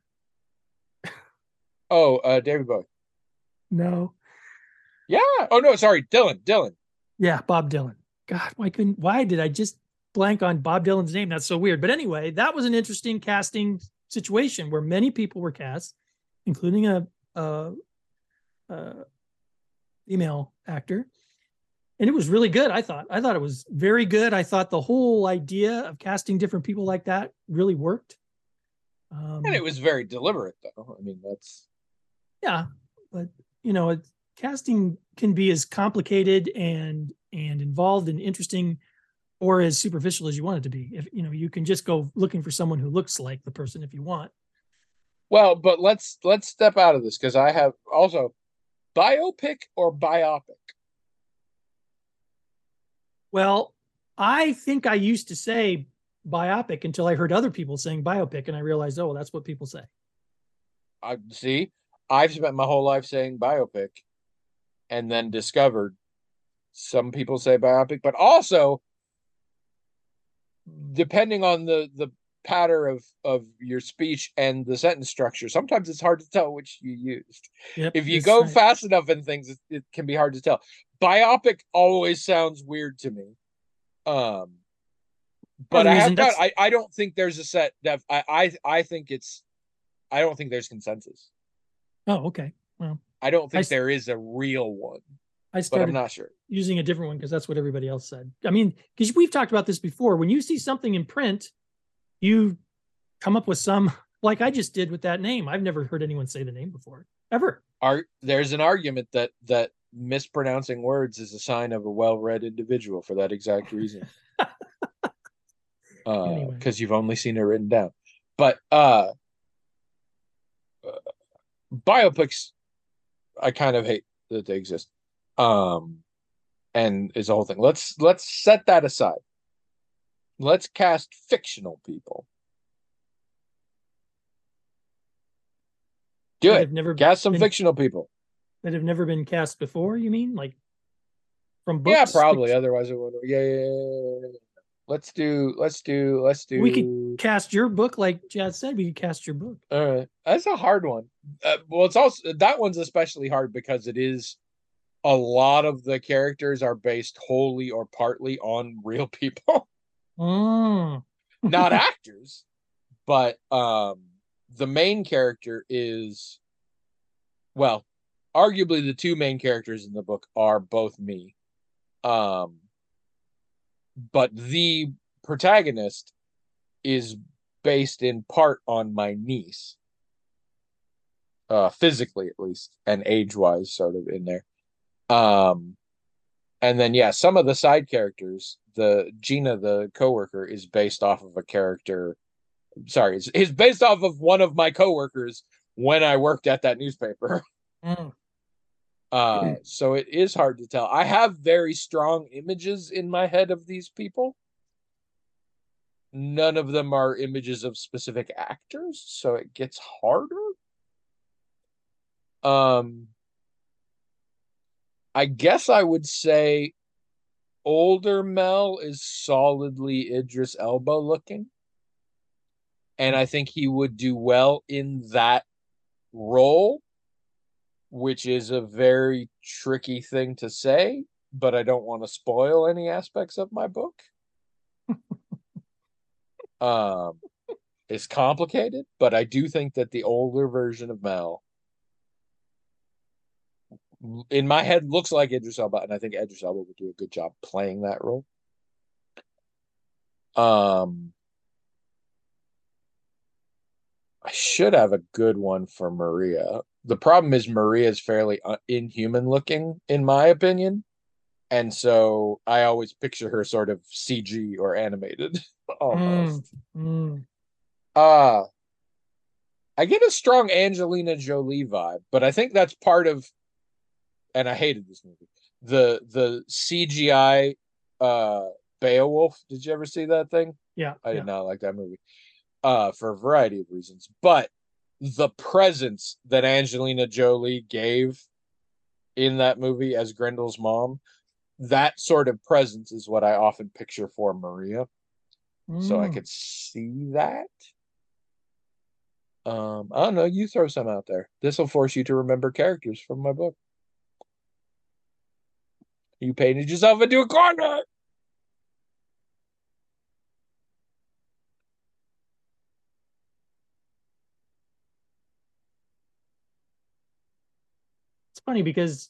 Oh, David Bowie. No. Yeah. Oh no, sorry, Dylan. Yeah, Bob Dylan. God, why did I just blank on Bob Dylan's name? That's so weird. But anyway, that was an interesting casting situation where many people were cast, including a female actor. And it was really good. I thought it was very good. I thought the whole idea of casting different people like that really worked. And it was very deliberate, though. I mean, that's. Yeah, but casting can be as complicated and involved and interesting or as superficial as you want it to be. If you can just go looking for someone who looks like the person if you want. Well, but let's step out of this because I have also biopic or biopic. Well, I think I used to say biopic until I heard other people saying biopic, and I realized, oh, that's what people say. I see. I've spent my whole life saying biopic, and then discovered some people say biopic, but also depending on the pattern of your speech and the sentence structure, sometimes it's hard to tell which you used. Yep, if you go fast enough in things, it can be hard to tell. Biopic always sounds weird to me. But I don't think there's a set that I think I don't think there's consensus. Oh, okay. Well, I don't think there is a real one. But I'm not sure. Using a different one because that's what everybody else said. I mean, because we've talked about this before. When you see something in print, you come up with some, like I just did with that name. I've never heard anyone say the name before, ever. There's an argument that mispronouncing words is a sign of a well-read individual for that exact reason. Because you've only seen it written down. But biopics, I kind of hate that they exist. And is the whole thing. Let's set that aside. Let's cast fictional people. Do it. Cast some fictional people that have never been cast before. You mean like from books? Yeah, probably. Otherwise, it would. Yeah. Let's do. We could cast your book, like Jazz said. We could cast your book. All right, that's a hard one. Well, it's also that one's especially hard because it is. A lot of the characters are based wholly or partly on real people. Not actors, but the main character is, well, arguably the two main characters in the book are both me. But the protagonist is based in part on my niece. Physically at least, and age-wise sort of in there. And then some of the side characters, the Gina, the coworker, is based off of a character. Sorry, is based off of one of my coworkers when I worked at that newspaper. So it is hard to tell. I have very strong images in my head of these people. None of them are images of specific actors, so it gets harder. I guess I would say older Mel is solidly Idris Elba looking. And I think he would do well in that role, which is a very tricky thing to say, but I don't want to spoil any aspects of my book. It's complicated, but I do think that the older version of Mel in my head looks like Idris Elba, and I think Idris Elba would do a good job playing that role. I should have a good one for Maria. The problem is Maria is fairly inhuman looking, in my opinion, and so I always picture her sort of CG or animated almost. Uh I get a strong Angelina Jolie vibe, but I think that's part of, and I hated this movie, the CGI Beowulf. Did you ever see that thing? Yeah. I did not like that movie for a variety of reasons. But the presence that Angelina Jolie gave in that movie as Grendel's mom, that sort of presence is what I often picture for Maria. So I could see that. I don't know. You throw some out there. This will force you to remember characters from my book. You painted yourself into a corner. It's funny because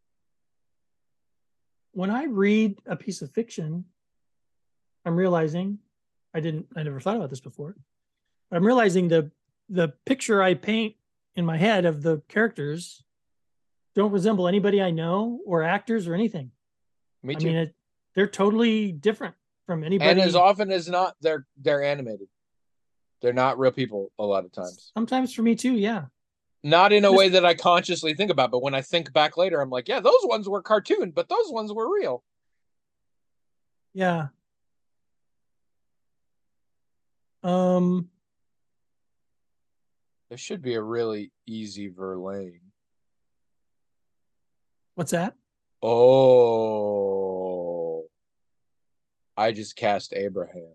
when I read a piece of fiction, I'm realizing I never thought about this before. But I'm realizing the picture I paint in my head of the characters don't resemble anybody I know or actors or anything. Me too. I mean, they're totally different from anybody. And as often as not, they're animated. They're not real people a lot of times. Sometimes for me too, yeah. Not in a way that I consciously think about, but when I think back later, I'm like, yeah, those ones were cartoon, but those ones were real. Yeah. There should be a really easy Verlaine. What's that? Oh, I just cast Abraham.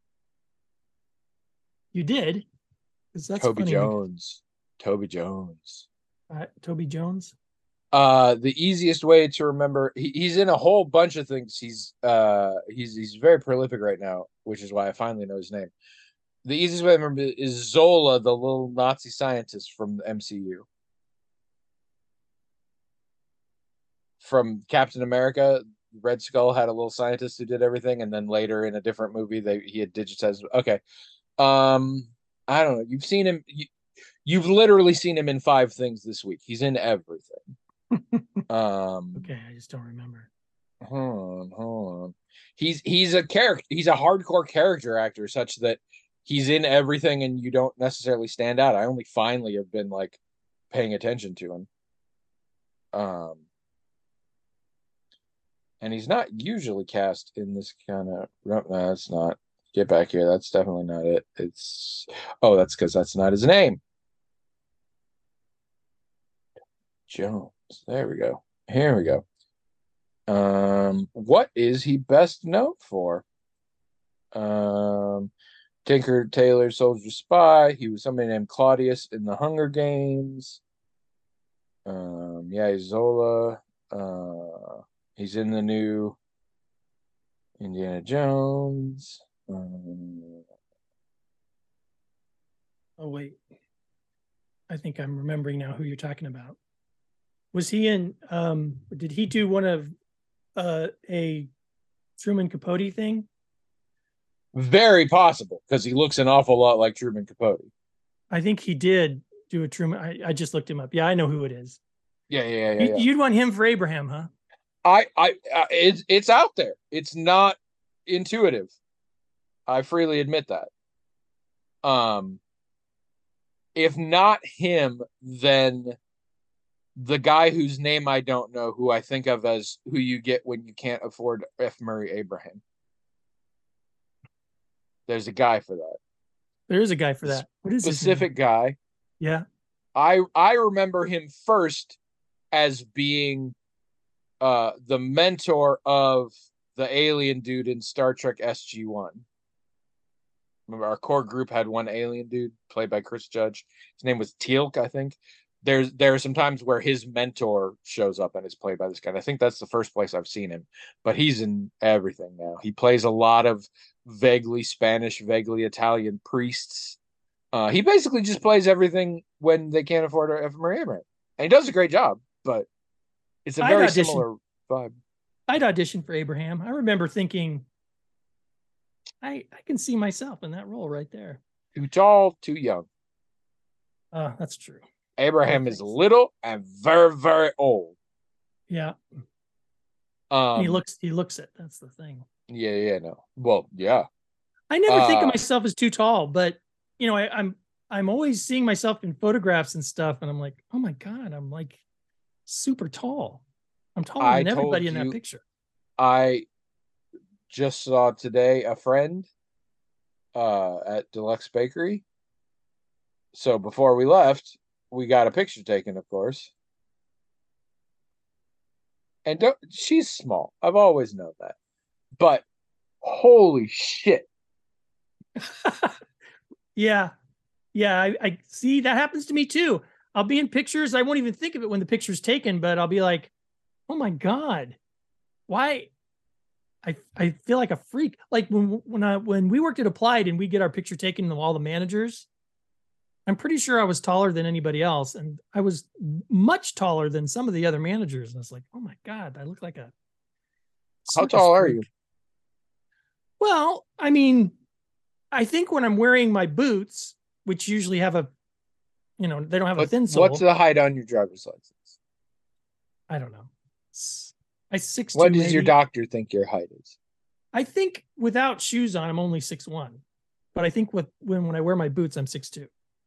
You did? That's Toby funny. Jones. Toby Jones. Toby Jones. The easiest way to remember, he's in a whole bunch of things. He's very prolific right now, which is why I finally know his name. The easiest way to remember is Zola, the little Nazi scientist from the MCU. From Captain America, Red Skull had a little scientist who did everything, and then later in a different movie, he had digitized. Okay, I don't know. You've seen him. You've literally seen him in 5 things this week. He's in everything. Okay, I just don't remember. Hold on. He's a character. He's a hardcore character actor, such that he's in everything, and you don't necessarily stand out. I only finally have been like paying attention to him. And he's not usually cast in this kind of. No, that's not. Get back here. That's definitely not it. That's because that's not his name. Jones. There we go. Here we go. What is he best known for? Tinker Tailor Soldier Spy. He was somebody named Claudius in the Hunger Games. Yeah, he's Zola. He's in the new Indiana Jones. Oh wait, I think I'm remembering now who you're talking about. Was he in? Did he do one of a Truman Capote thing? Very possible, because he looks an awful lot like Truman Capote. I think he did do a Truman. I just looked him up. Yeah, I know who it is. Yeah. You'd want him for Abraham, huh? It's out there. It's not intuitive. I freely admit that. If not him, then the guy whose name I don't know, who I think of as who you get when you can't afford F. Murray Abraham. There's a guy for that. There is a guy for that. What is specific guy? Yeah. I remember him first as being the mentor of the alien dude in Star Trek SG-1. Remember, our core group had one alien dude played by Chris Judge. His name was Teal'c, I think. There are some times where his mentor shows up and is played by this guy. And I think that's the first place I've seen him. But he's in everything now. He plays a lot of vaguely Spanish, vaguely Italian priests. He basically just plays everything when they can't afford F. Murray Abraham. And he does a great job, but It's a I'd very audition. similar vibe. I'd audition for Abraham. I remember thinking, I can see myself in that role right there. Too tall, too young. That's true. Abraham is little and very, very old. Yeah. He looks it. That's the thing. Yeah, no. Well, yeah. I never think of myself as too tall, but you know, I'm always seeing myself in photographs and stuff, and I'm like, oh my God, I'm like super tall. I'm taller than everybody in that picture. I just saw today a friend at Deluxe Bakery. So before we left, we got a picture taken, of course. And she's small. I've always known that. But holy shit. Yeah. I see that happens to me too. I'll be in pictures. I won't even think of it when the picture's taken, but I'll be like, oh my God, why? I feel like a freak. Like when we worked at Applied and we get our picture taken with all the managers, I'm pretty sure I was taller than anybody else. And I was much taller than some of the other managers. And I was like, oh my God, I look like a. How tall are you? Well, I mean, I think when I'm wearing my boots, which usually have a, they don't have a thin sole. What's the height on your driver's license? I don't know. I 6'2". What does your doctor think your height is? I think without shoes on, I'm only 6'1", but I think when I wear my boots, I'm 6'2".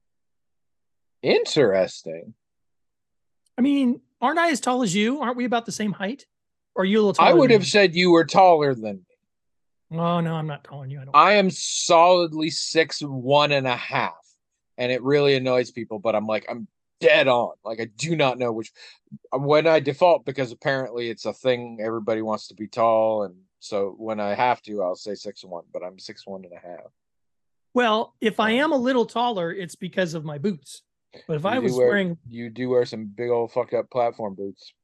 Interesting. I mean, aren't I as tall as you? Aren't we about the same height? Or are you a little taller? I would have said you were taller than me. Oh no, I'm not taller than you. I am solidly 6'1.5", and it really annoys people. But I'm dead on. Like I do not know which. When I default, because apparently it's a thing, everybody wants to be tall, and so when I have to, I'll say 6'1", but I'm 6'1.5". Well, if I am a little taller, it's because of my boots. But if I was wearing, you do wear some big old fucked up platform boots.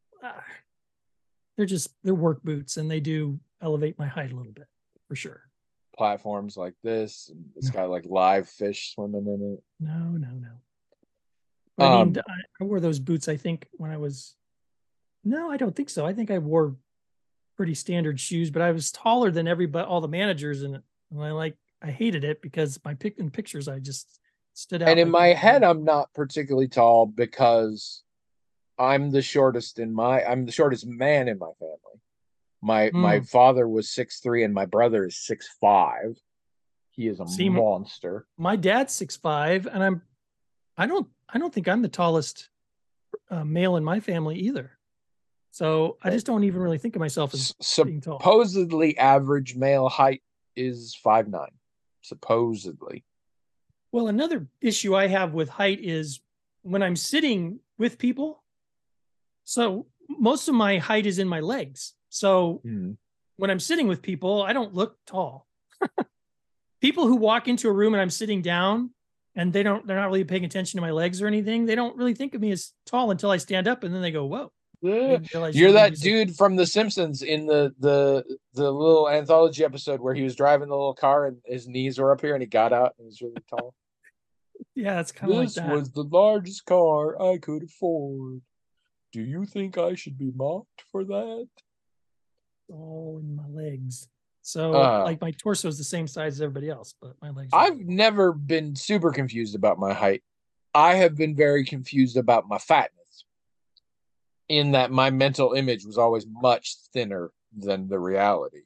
They're work boots, and they do elevate my height a little bit for sure. Platforms like this, and it's got like live fish swimming in it. No. I mean, I wore those boots, I think, when I was. No, I don't think so. I think I wore pretty standard shoes, but I was taller than all the managers, and I hated it because in pictures I just stood out. And in my head, I'm not particularly tall because I'm the shortest I'm the shortest man in my family. My father was 6'3" and my brother is 6'5". He is a monster. My dad's 6'5", and I don't think I'm the tallest male in my family either. So I just don't even really think of myself as being tall. Supposedly average male height is 5'9". Supposedly. Well, another issue I have with height is when I'm sitting with people. So most of my height is in my legs. So when I'm sitting with people, I don't look tall. People who walk into a room and I'm sitting down and they're not really paying attention to my legs or anything, they don't really think of me as tall until I stand up, and then they go, whoa. You're that dude from The Simpsons in the little anthology episode where he was driving the little car and his knees were up here and he got out and was really tall. Yeah, it's kind of like that. This was the largest car I could afford. Do you think I should be mocked for that? All in my legs. So like my torso is the same size as everybody else, but my legs. I've never been super confused about my height. I have been very confused about my fatness, in that my mental image was always much thinner than the reality.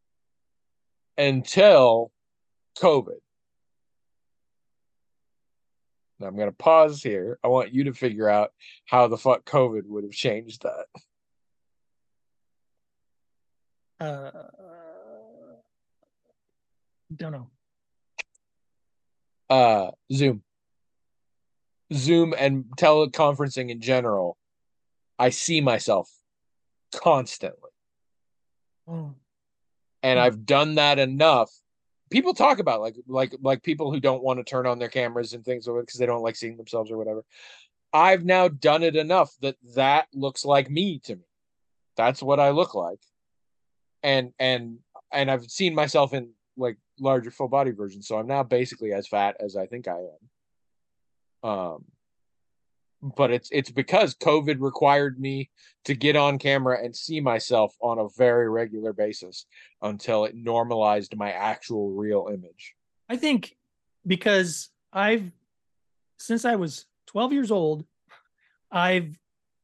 Until COVID. Now I'm going to pause here. I want you to figure out how the fuck COVID would have changed that. Don't know. Zoom and teleconferencing in general. I see myself constantly. And I've done that enough. People talk about like people who don't want to turn on their cameras and things because they don't like seeing themselves or whatever. I've now done it enough that looks like me to me. That's what I look like. And I've seen myself in like larger full body versions, so I'm now basically as fat as I think I am. but it's because COVID required me to get on camera and see myself on a very regular basis until it normalized my actual real image. I think because since I was 12 years old, I've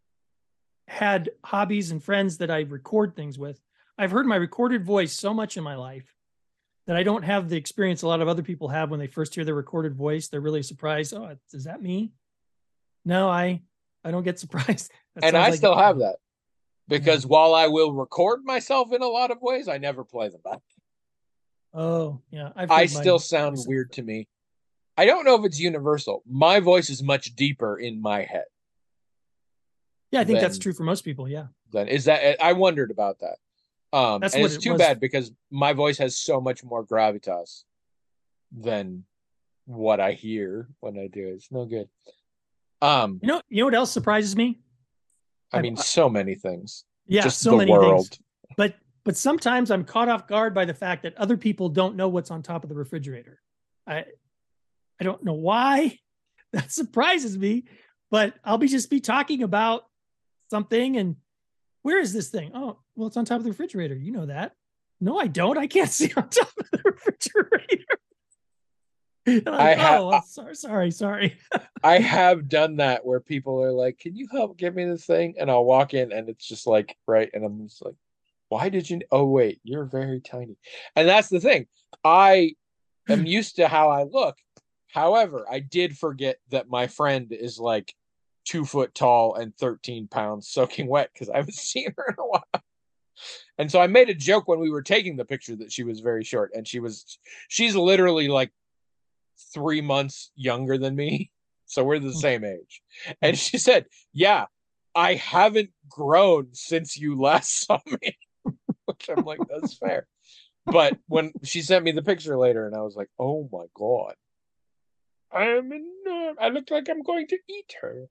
had hobbies and friends that I record things with. I've heard my recorded voice so much in my life that I don't have the experience a lot of other people have when they first hear their recorded voice. They're really surprised. Oh, is that me? No, I don't get surprised. That And sounds I like still have that because Yeah. while I will record myself in a lot of ways, I never play them back. Oh, yeah. I've I heard my still sound voice. weird to me. I don't know if it's universal. My voice is much deeper in my head Yeah, I think that's than true for most people. Yeah. is that. I wondered about that. That's And what it's it too was. bad because my voice has so much more gravitas than what I hear when I do it. It's no good. You know what else surprises me? I I've, mean, so many things. yeah, Just so the many things. world. But sometimes I'm caught off guard by the fact that other people don't know what's on top of the refrigerator. I don't know why that surprises me, but I'll be talking about something and where is this thing? Oh, well, it's on top of the refrigerator. You know that. No, I don't. I can't see on top of the refrigerator. And I'm I like, have oh, sorry. I have done that where people are like, "Can you help give me this thing?" And I'll walk in and it's just like right, and I'm just like, "Why did you? Oh wait, you're very tiny." And that's the thing. I am used to how I look. However, I did forget that my friend is like 2 foot tall and 13 pounds soaking wet because I haven't seen her in a while. And so I made a joke when we were taking the picture that she was very short, and she's literally like 3 months younger than me. So we're the same age. And she said, "Yeah, I haven't grown since you last saw me." Which I'm like, that's fair. But when she sent me the picture later, and I was like, oh my God, I look like I'm going to eat her.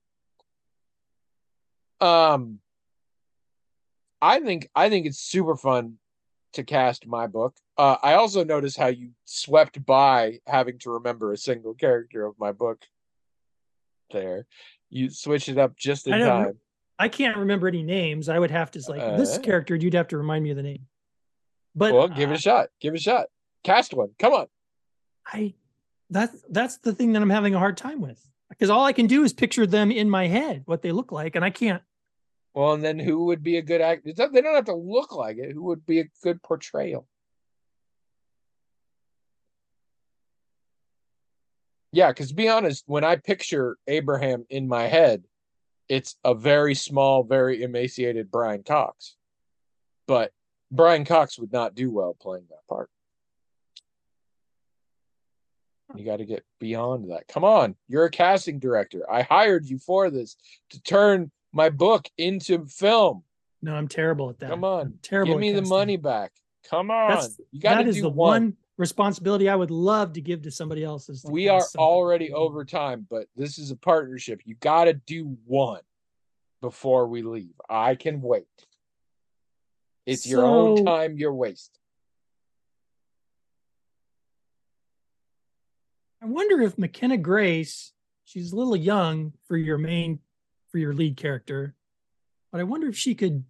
Um, I think it's super fun to cast my book. I also noticed how you swept by having to remember a single character of my book there. You switched it up just I in don't. time. I can't remember any names. I would have to like this Uh, character. You'd have to remind me of the name. But well, give it a shot. Give it a shot. Cast one. Come on. I that's the thing that I'm having a hard time with because all I can do is picture them in my head what they look like, and I can't. Well, and then who would be a good actor? They don't have to look like it. Who would be a good portrayal? Yeah, because to be honest, when I picture Abraham in my head, it's a very small, very emaciated Brian Cox. But Brian Cox would not do well playing that part. You got to get beyond that. Come on, you're a casting director. I hired you for this to turn my book into film. No, I'm terrible at that. Come on, I'm terrible give at me the casting. money back. Come on, you got to that is do the one responsibility I would love to give to somebody else. Is to We are cast something. already over time, but this is a partnership. You got to do one before we leave. I can wait. It's your own time you're wasting. I wonder if McKenna Grace, she's a little young for your lead character, but I wonder if she would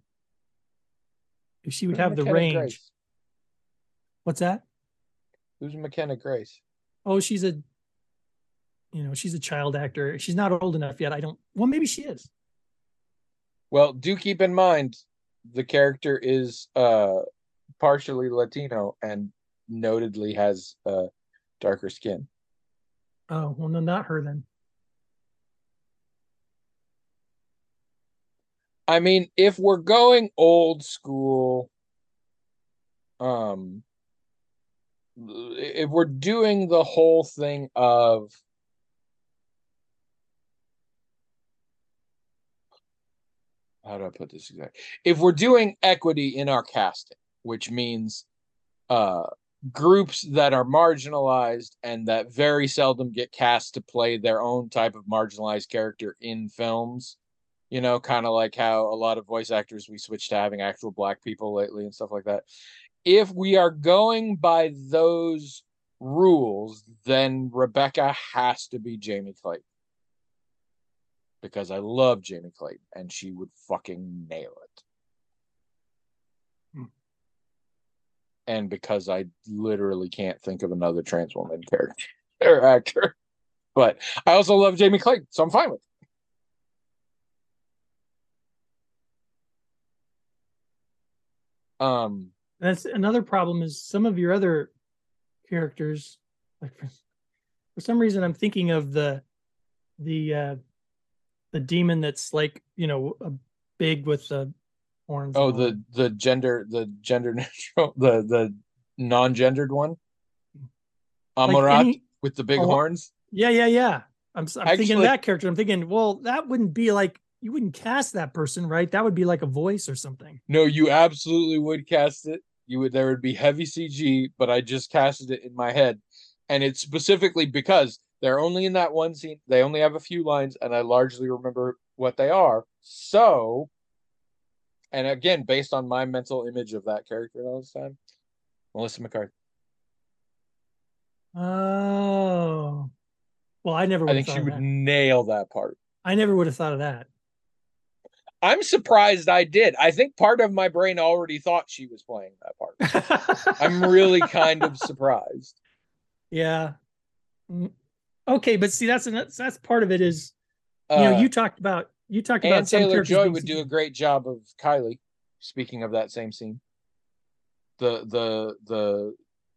have the range. Grace? What's that? Who's McKenna Grace? Oh, she's a child actor. She's not old enough yet. Well, maybe she is. Well, do keep in mind the character is partially Latino and notedly has darker skin. Oh, well, no, not her then. I mean, if we're going old school, if we're doing the whole thing of how do I put this exactly? If we're doing equity in our casting, which means groups that are marginalized and that very seldom get cast to play their own type of marginalized character in films, kind of like how a lot of voice actors we switched to having actual black people lately and stuff like that. If we are going by those rules, then Rebecca has to be Jamie Clayton. because I love Jamie Clayton and she would fucking nail it. And because I literally can't think of another trans woman character or actor. But I also love Jamie Clayton, so I'm fine with it. That's another problem is some of your other characters, like for some reason I'm thinking of the demon that's like, a big with the horns. Oh, the gender neutral, the non-gendered one. Like Amarat with the big horns. Yeah. I'm thinking of Actually, that character. I'm thinking, well, that wouldn't be like, you wouldn't cast that person, right? That would be like a voice or something. no, you absolutely would cast it. There would be heavy CG, but I just casted it in my head. And it's specifically because they're only in that one scene. They only have a few lines, and I largely remember what they are. So, and again, based on my mental image of that character all this time, Melissa McCarthy. Oh, well, I never I would have think thought she of would that. nail that part. I never would have thought of that. I'm surprised I did. I think part of my brain already thought she was playing that part. I'm really kind of surprised. Yeah. Okay, but see, that's part of it is, you talked about And some Taylor characters Joy being would do a great job of Kylie. Speaking of that same scene, the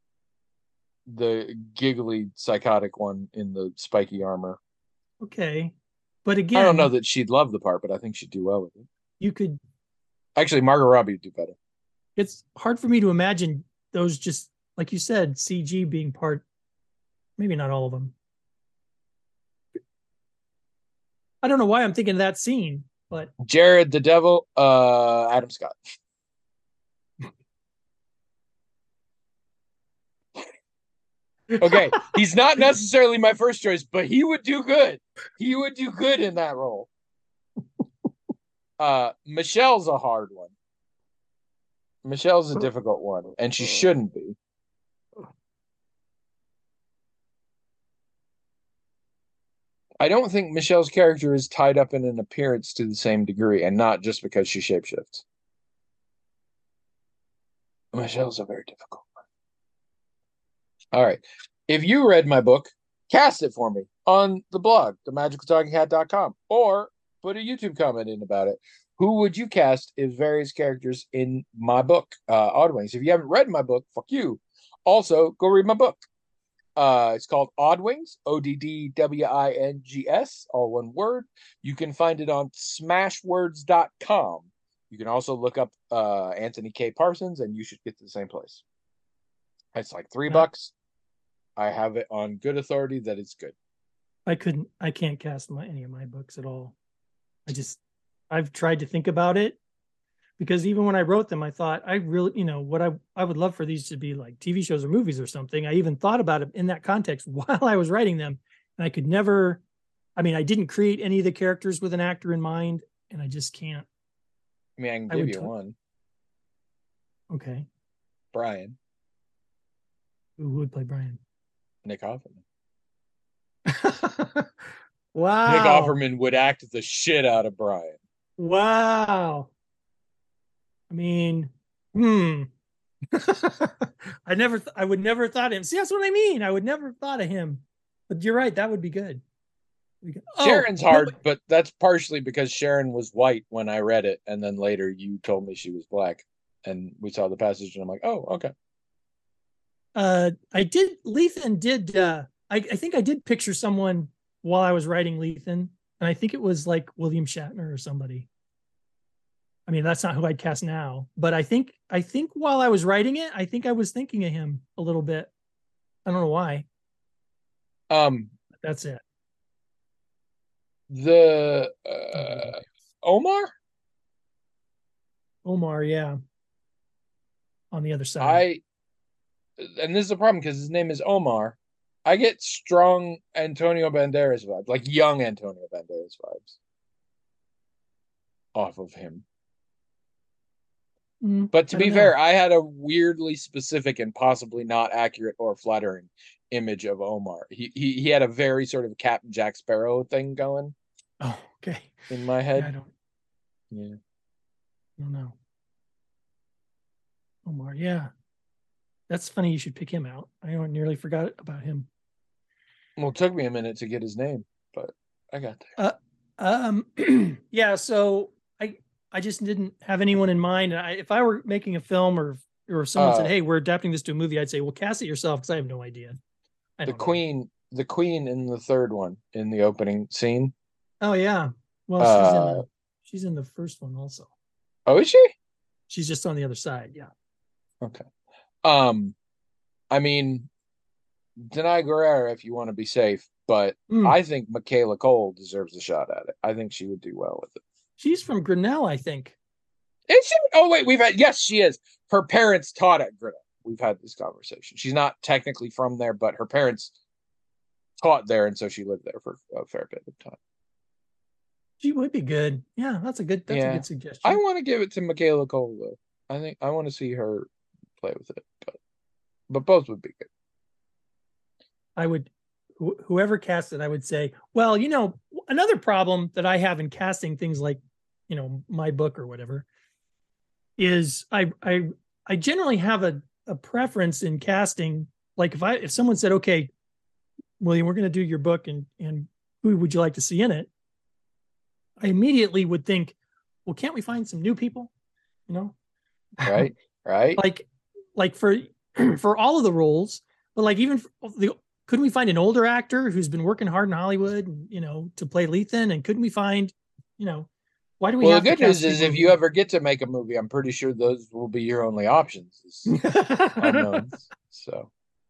giggly psychotic one in the spiky armor. okay, but I don't know again, that she'd love the part, but I think she'd do well with it. you could. Actually, Margot Robbie would do better. It's hard for me to imagine those, just like you said, CG being part. Maybe not all of them. I don't know why I'm thinking of that scene, but Jared the Devil, Adam Scott. Okay, he's not necessarily my first choice, but he would do good. He would do good in that role. Michelle's a hard one. Michelle's a difficult one, and she shouldn't be. I don't think Michelle's character is tied up in an appearance to the same degree, and not just because she shapeshifts. Michelle's a very difficult one. All right. If you read my book, cast it for me on the blog, themagicaltalkinghat.com, or put a YouTube comment in about it. Who would you cast as various characters in my book, Oddwings? If you haven't read my book, fuck you. Also, go read my book. It's called Oddwings, Oddwings, all one word. You can find it on smashwords.com. You can also look up Anthony K. Parsons, and you should get to the same place. It's like $3. I have it on good authority that it's good. I can't cast any of my books at all. I've tried to think about it, because even when I wrote them, I thought I really, what I would love for these to be like TV shows or movies or something. I even thought about it in that context while I was writing them, and I could never, I didn't create any of the characters with an actor in mind, and I just can't. I can give you one. Okay. Brian. Who would play Brian? Nick Offerman. Wow. Nick Offerman would act the shit out of Brian. Wow. I would never have thought of him. See, that's what I mean. I would never have thought of him. But you're right, that would be good. Sharon's hard, but that's partially because Sharon was white when I read it, and then later you told me she was black, and we saw the passage, and I'm like, oh, okay. Lethan did. I think I did picture someone while I was writing Lethan, and I think it was like William Shatner or somebody. That's not who I'd cast now, but I think while I was writing it, I think I was thinking of him a little bit. I don't know why. That's it. The Omar, yeah. On the other side. And this is a problem because his name is Omar. I get strong Antonio Banderas vibes, like young Antonio Banderas vibes off of him. But to be fair, I had a weirdly specific and possibly not accurate or flattering image of Omar. He had a very sort of Captain Jack Sparrow thing going. Oh, Okay. in my Yeah, head. Yeah. I don't know. Omar, yeah. That's funny you should pick him out. I nearly forgot about him. Well, it took me a minute to get his name, but I got there. Yeah, so I just didn't have anyone in mind. If I were making a film or if someone said, "Hey, we're adapting this to a movie," I'd say, "Well, cast it yourself," because I have no idea. I the don't know. the queen in the third one in the opening scene. Oh yeah. Well, she's in the first one also. Oh, is she? She's just on the other side. Yeah. Okay. I mean, Denai Guerrera if you want to be safe, but I think Michaela Cole deserves a shot at it. I think she would do well with it. She's from Grinnell, I think. Is she? Oh wait, yes, she is. Her parents taught at Grinnell. We've had this conversation. She's not technically from there, but her parents taught there, and so she lived there for a fair bit of time. She would be good. Yeah, that's a good suggestion. I want to give it to Michaela Cole though. I think I want to see her play with it, but both would be good. I would, whoever cast it, I would say, well, another problem that I have in casting things like, my book or whatever, is I generally have a preference in casting. Like if someone said, okay, William, we're going to do your book and who would you like to see in it? I immediately would think, well, can't we find some new people? Right. like for all of the roles, but like even couldn't we find an older actor who's been working hard in Hollywood, to play Lethan? And couldn't we find, why do we? Well, the good news is if you ever get to make a movie, I'm pretty sure those will be your only options. Unknowns. So,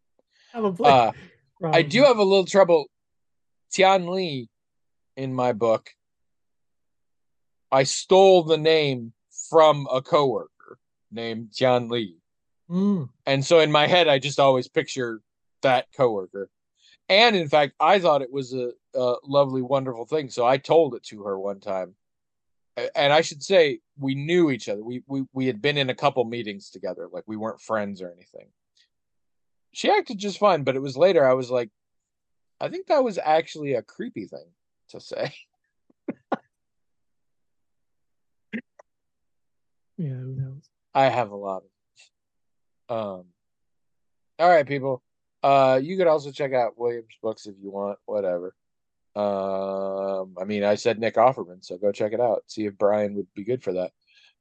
I do have a little trouble. Tian Lee, in my book, I stole the name from a coworker named Tian Lee. And so in my head, I just always picture that coworker. And in fact, I thought it was a lovely, wonderful thing. So I told it to her one time. And I should say, we knew each other. We had been in a couple meetings together. Like, we weren't friends or anything. She acted just fine, but it was later I was like, I think that was actually a creepy thing to say. Yeah, who knows? I have a lot of all right, people. You could also check out William's books if you want, whatever. I mean, I said Nick Offerman, so go check it out. See if Brian would be good for that.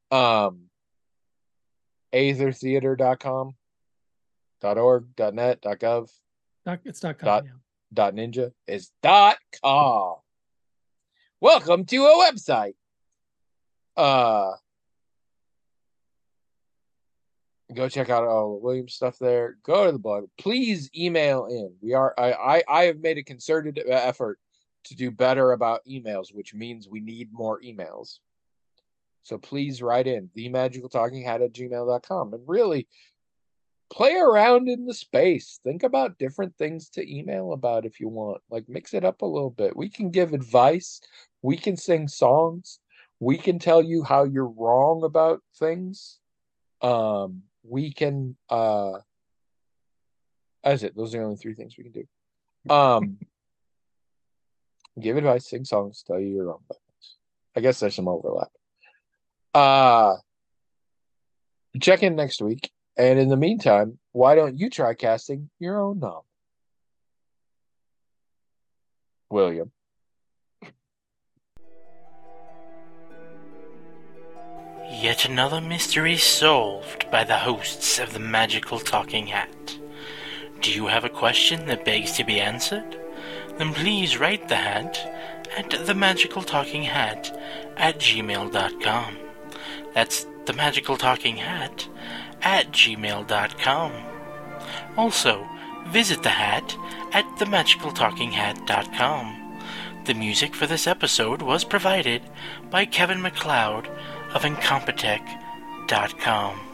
Aethertheater.com, .org, .net, .gov. It's .com. .ninja is .com. Welcome to a website. Go check out all the Williams stuff there. Go to the blog. Please email in. I have made a concerted effort to do better about emails, which means we need more emails. So please write in themagicaltalkinghat@gmail.com and really play around in the space. Think about different things to email about if you want. Like, mix it up a little bit. We can give advice. We can sing songs. We can tell you how you're wrong about things. We can that's it. Those are the only three things we can do. Give advice, sing songs, tell you you're wrong about things. I guess there's some overlap. Check in next week. And in the meantime, why don't you try casting your own novel? William. Yet another mystery solved by the hosts of the Magical Talking Hat. Do you have a question that begs to be answered? Then please write the hat at themagicaltalkinghat@gmail.com. That's themagicaltalkinghat@gmail.com. Also, visit the hat at themagicaltalkinghat.com. The music for this episode was provided by Kevin MacLeod of Incompetech.com.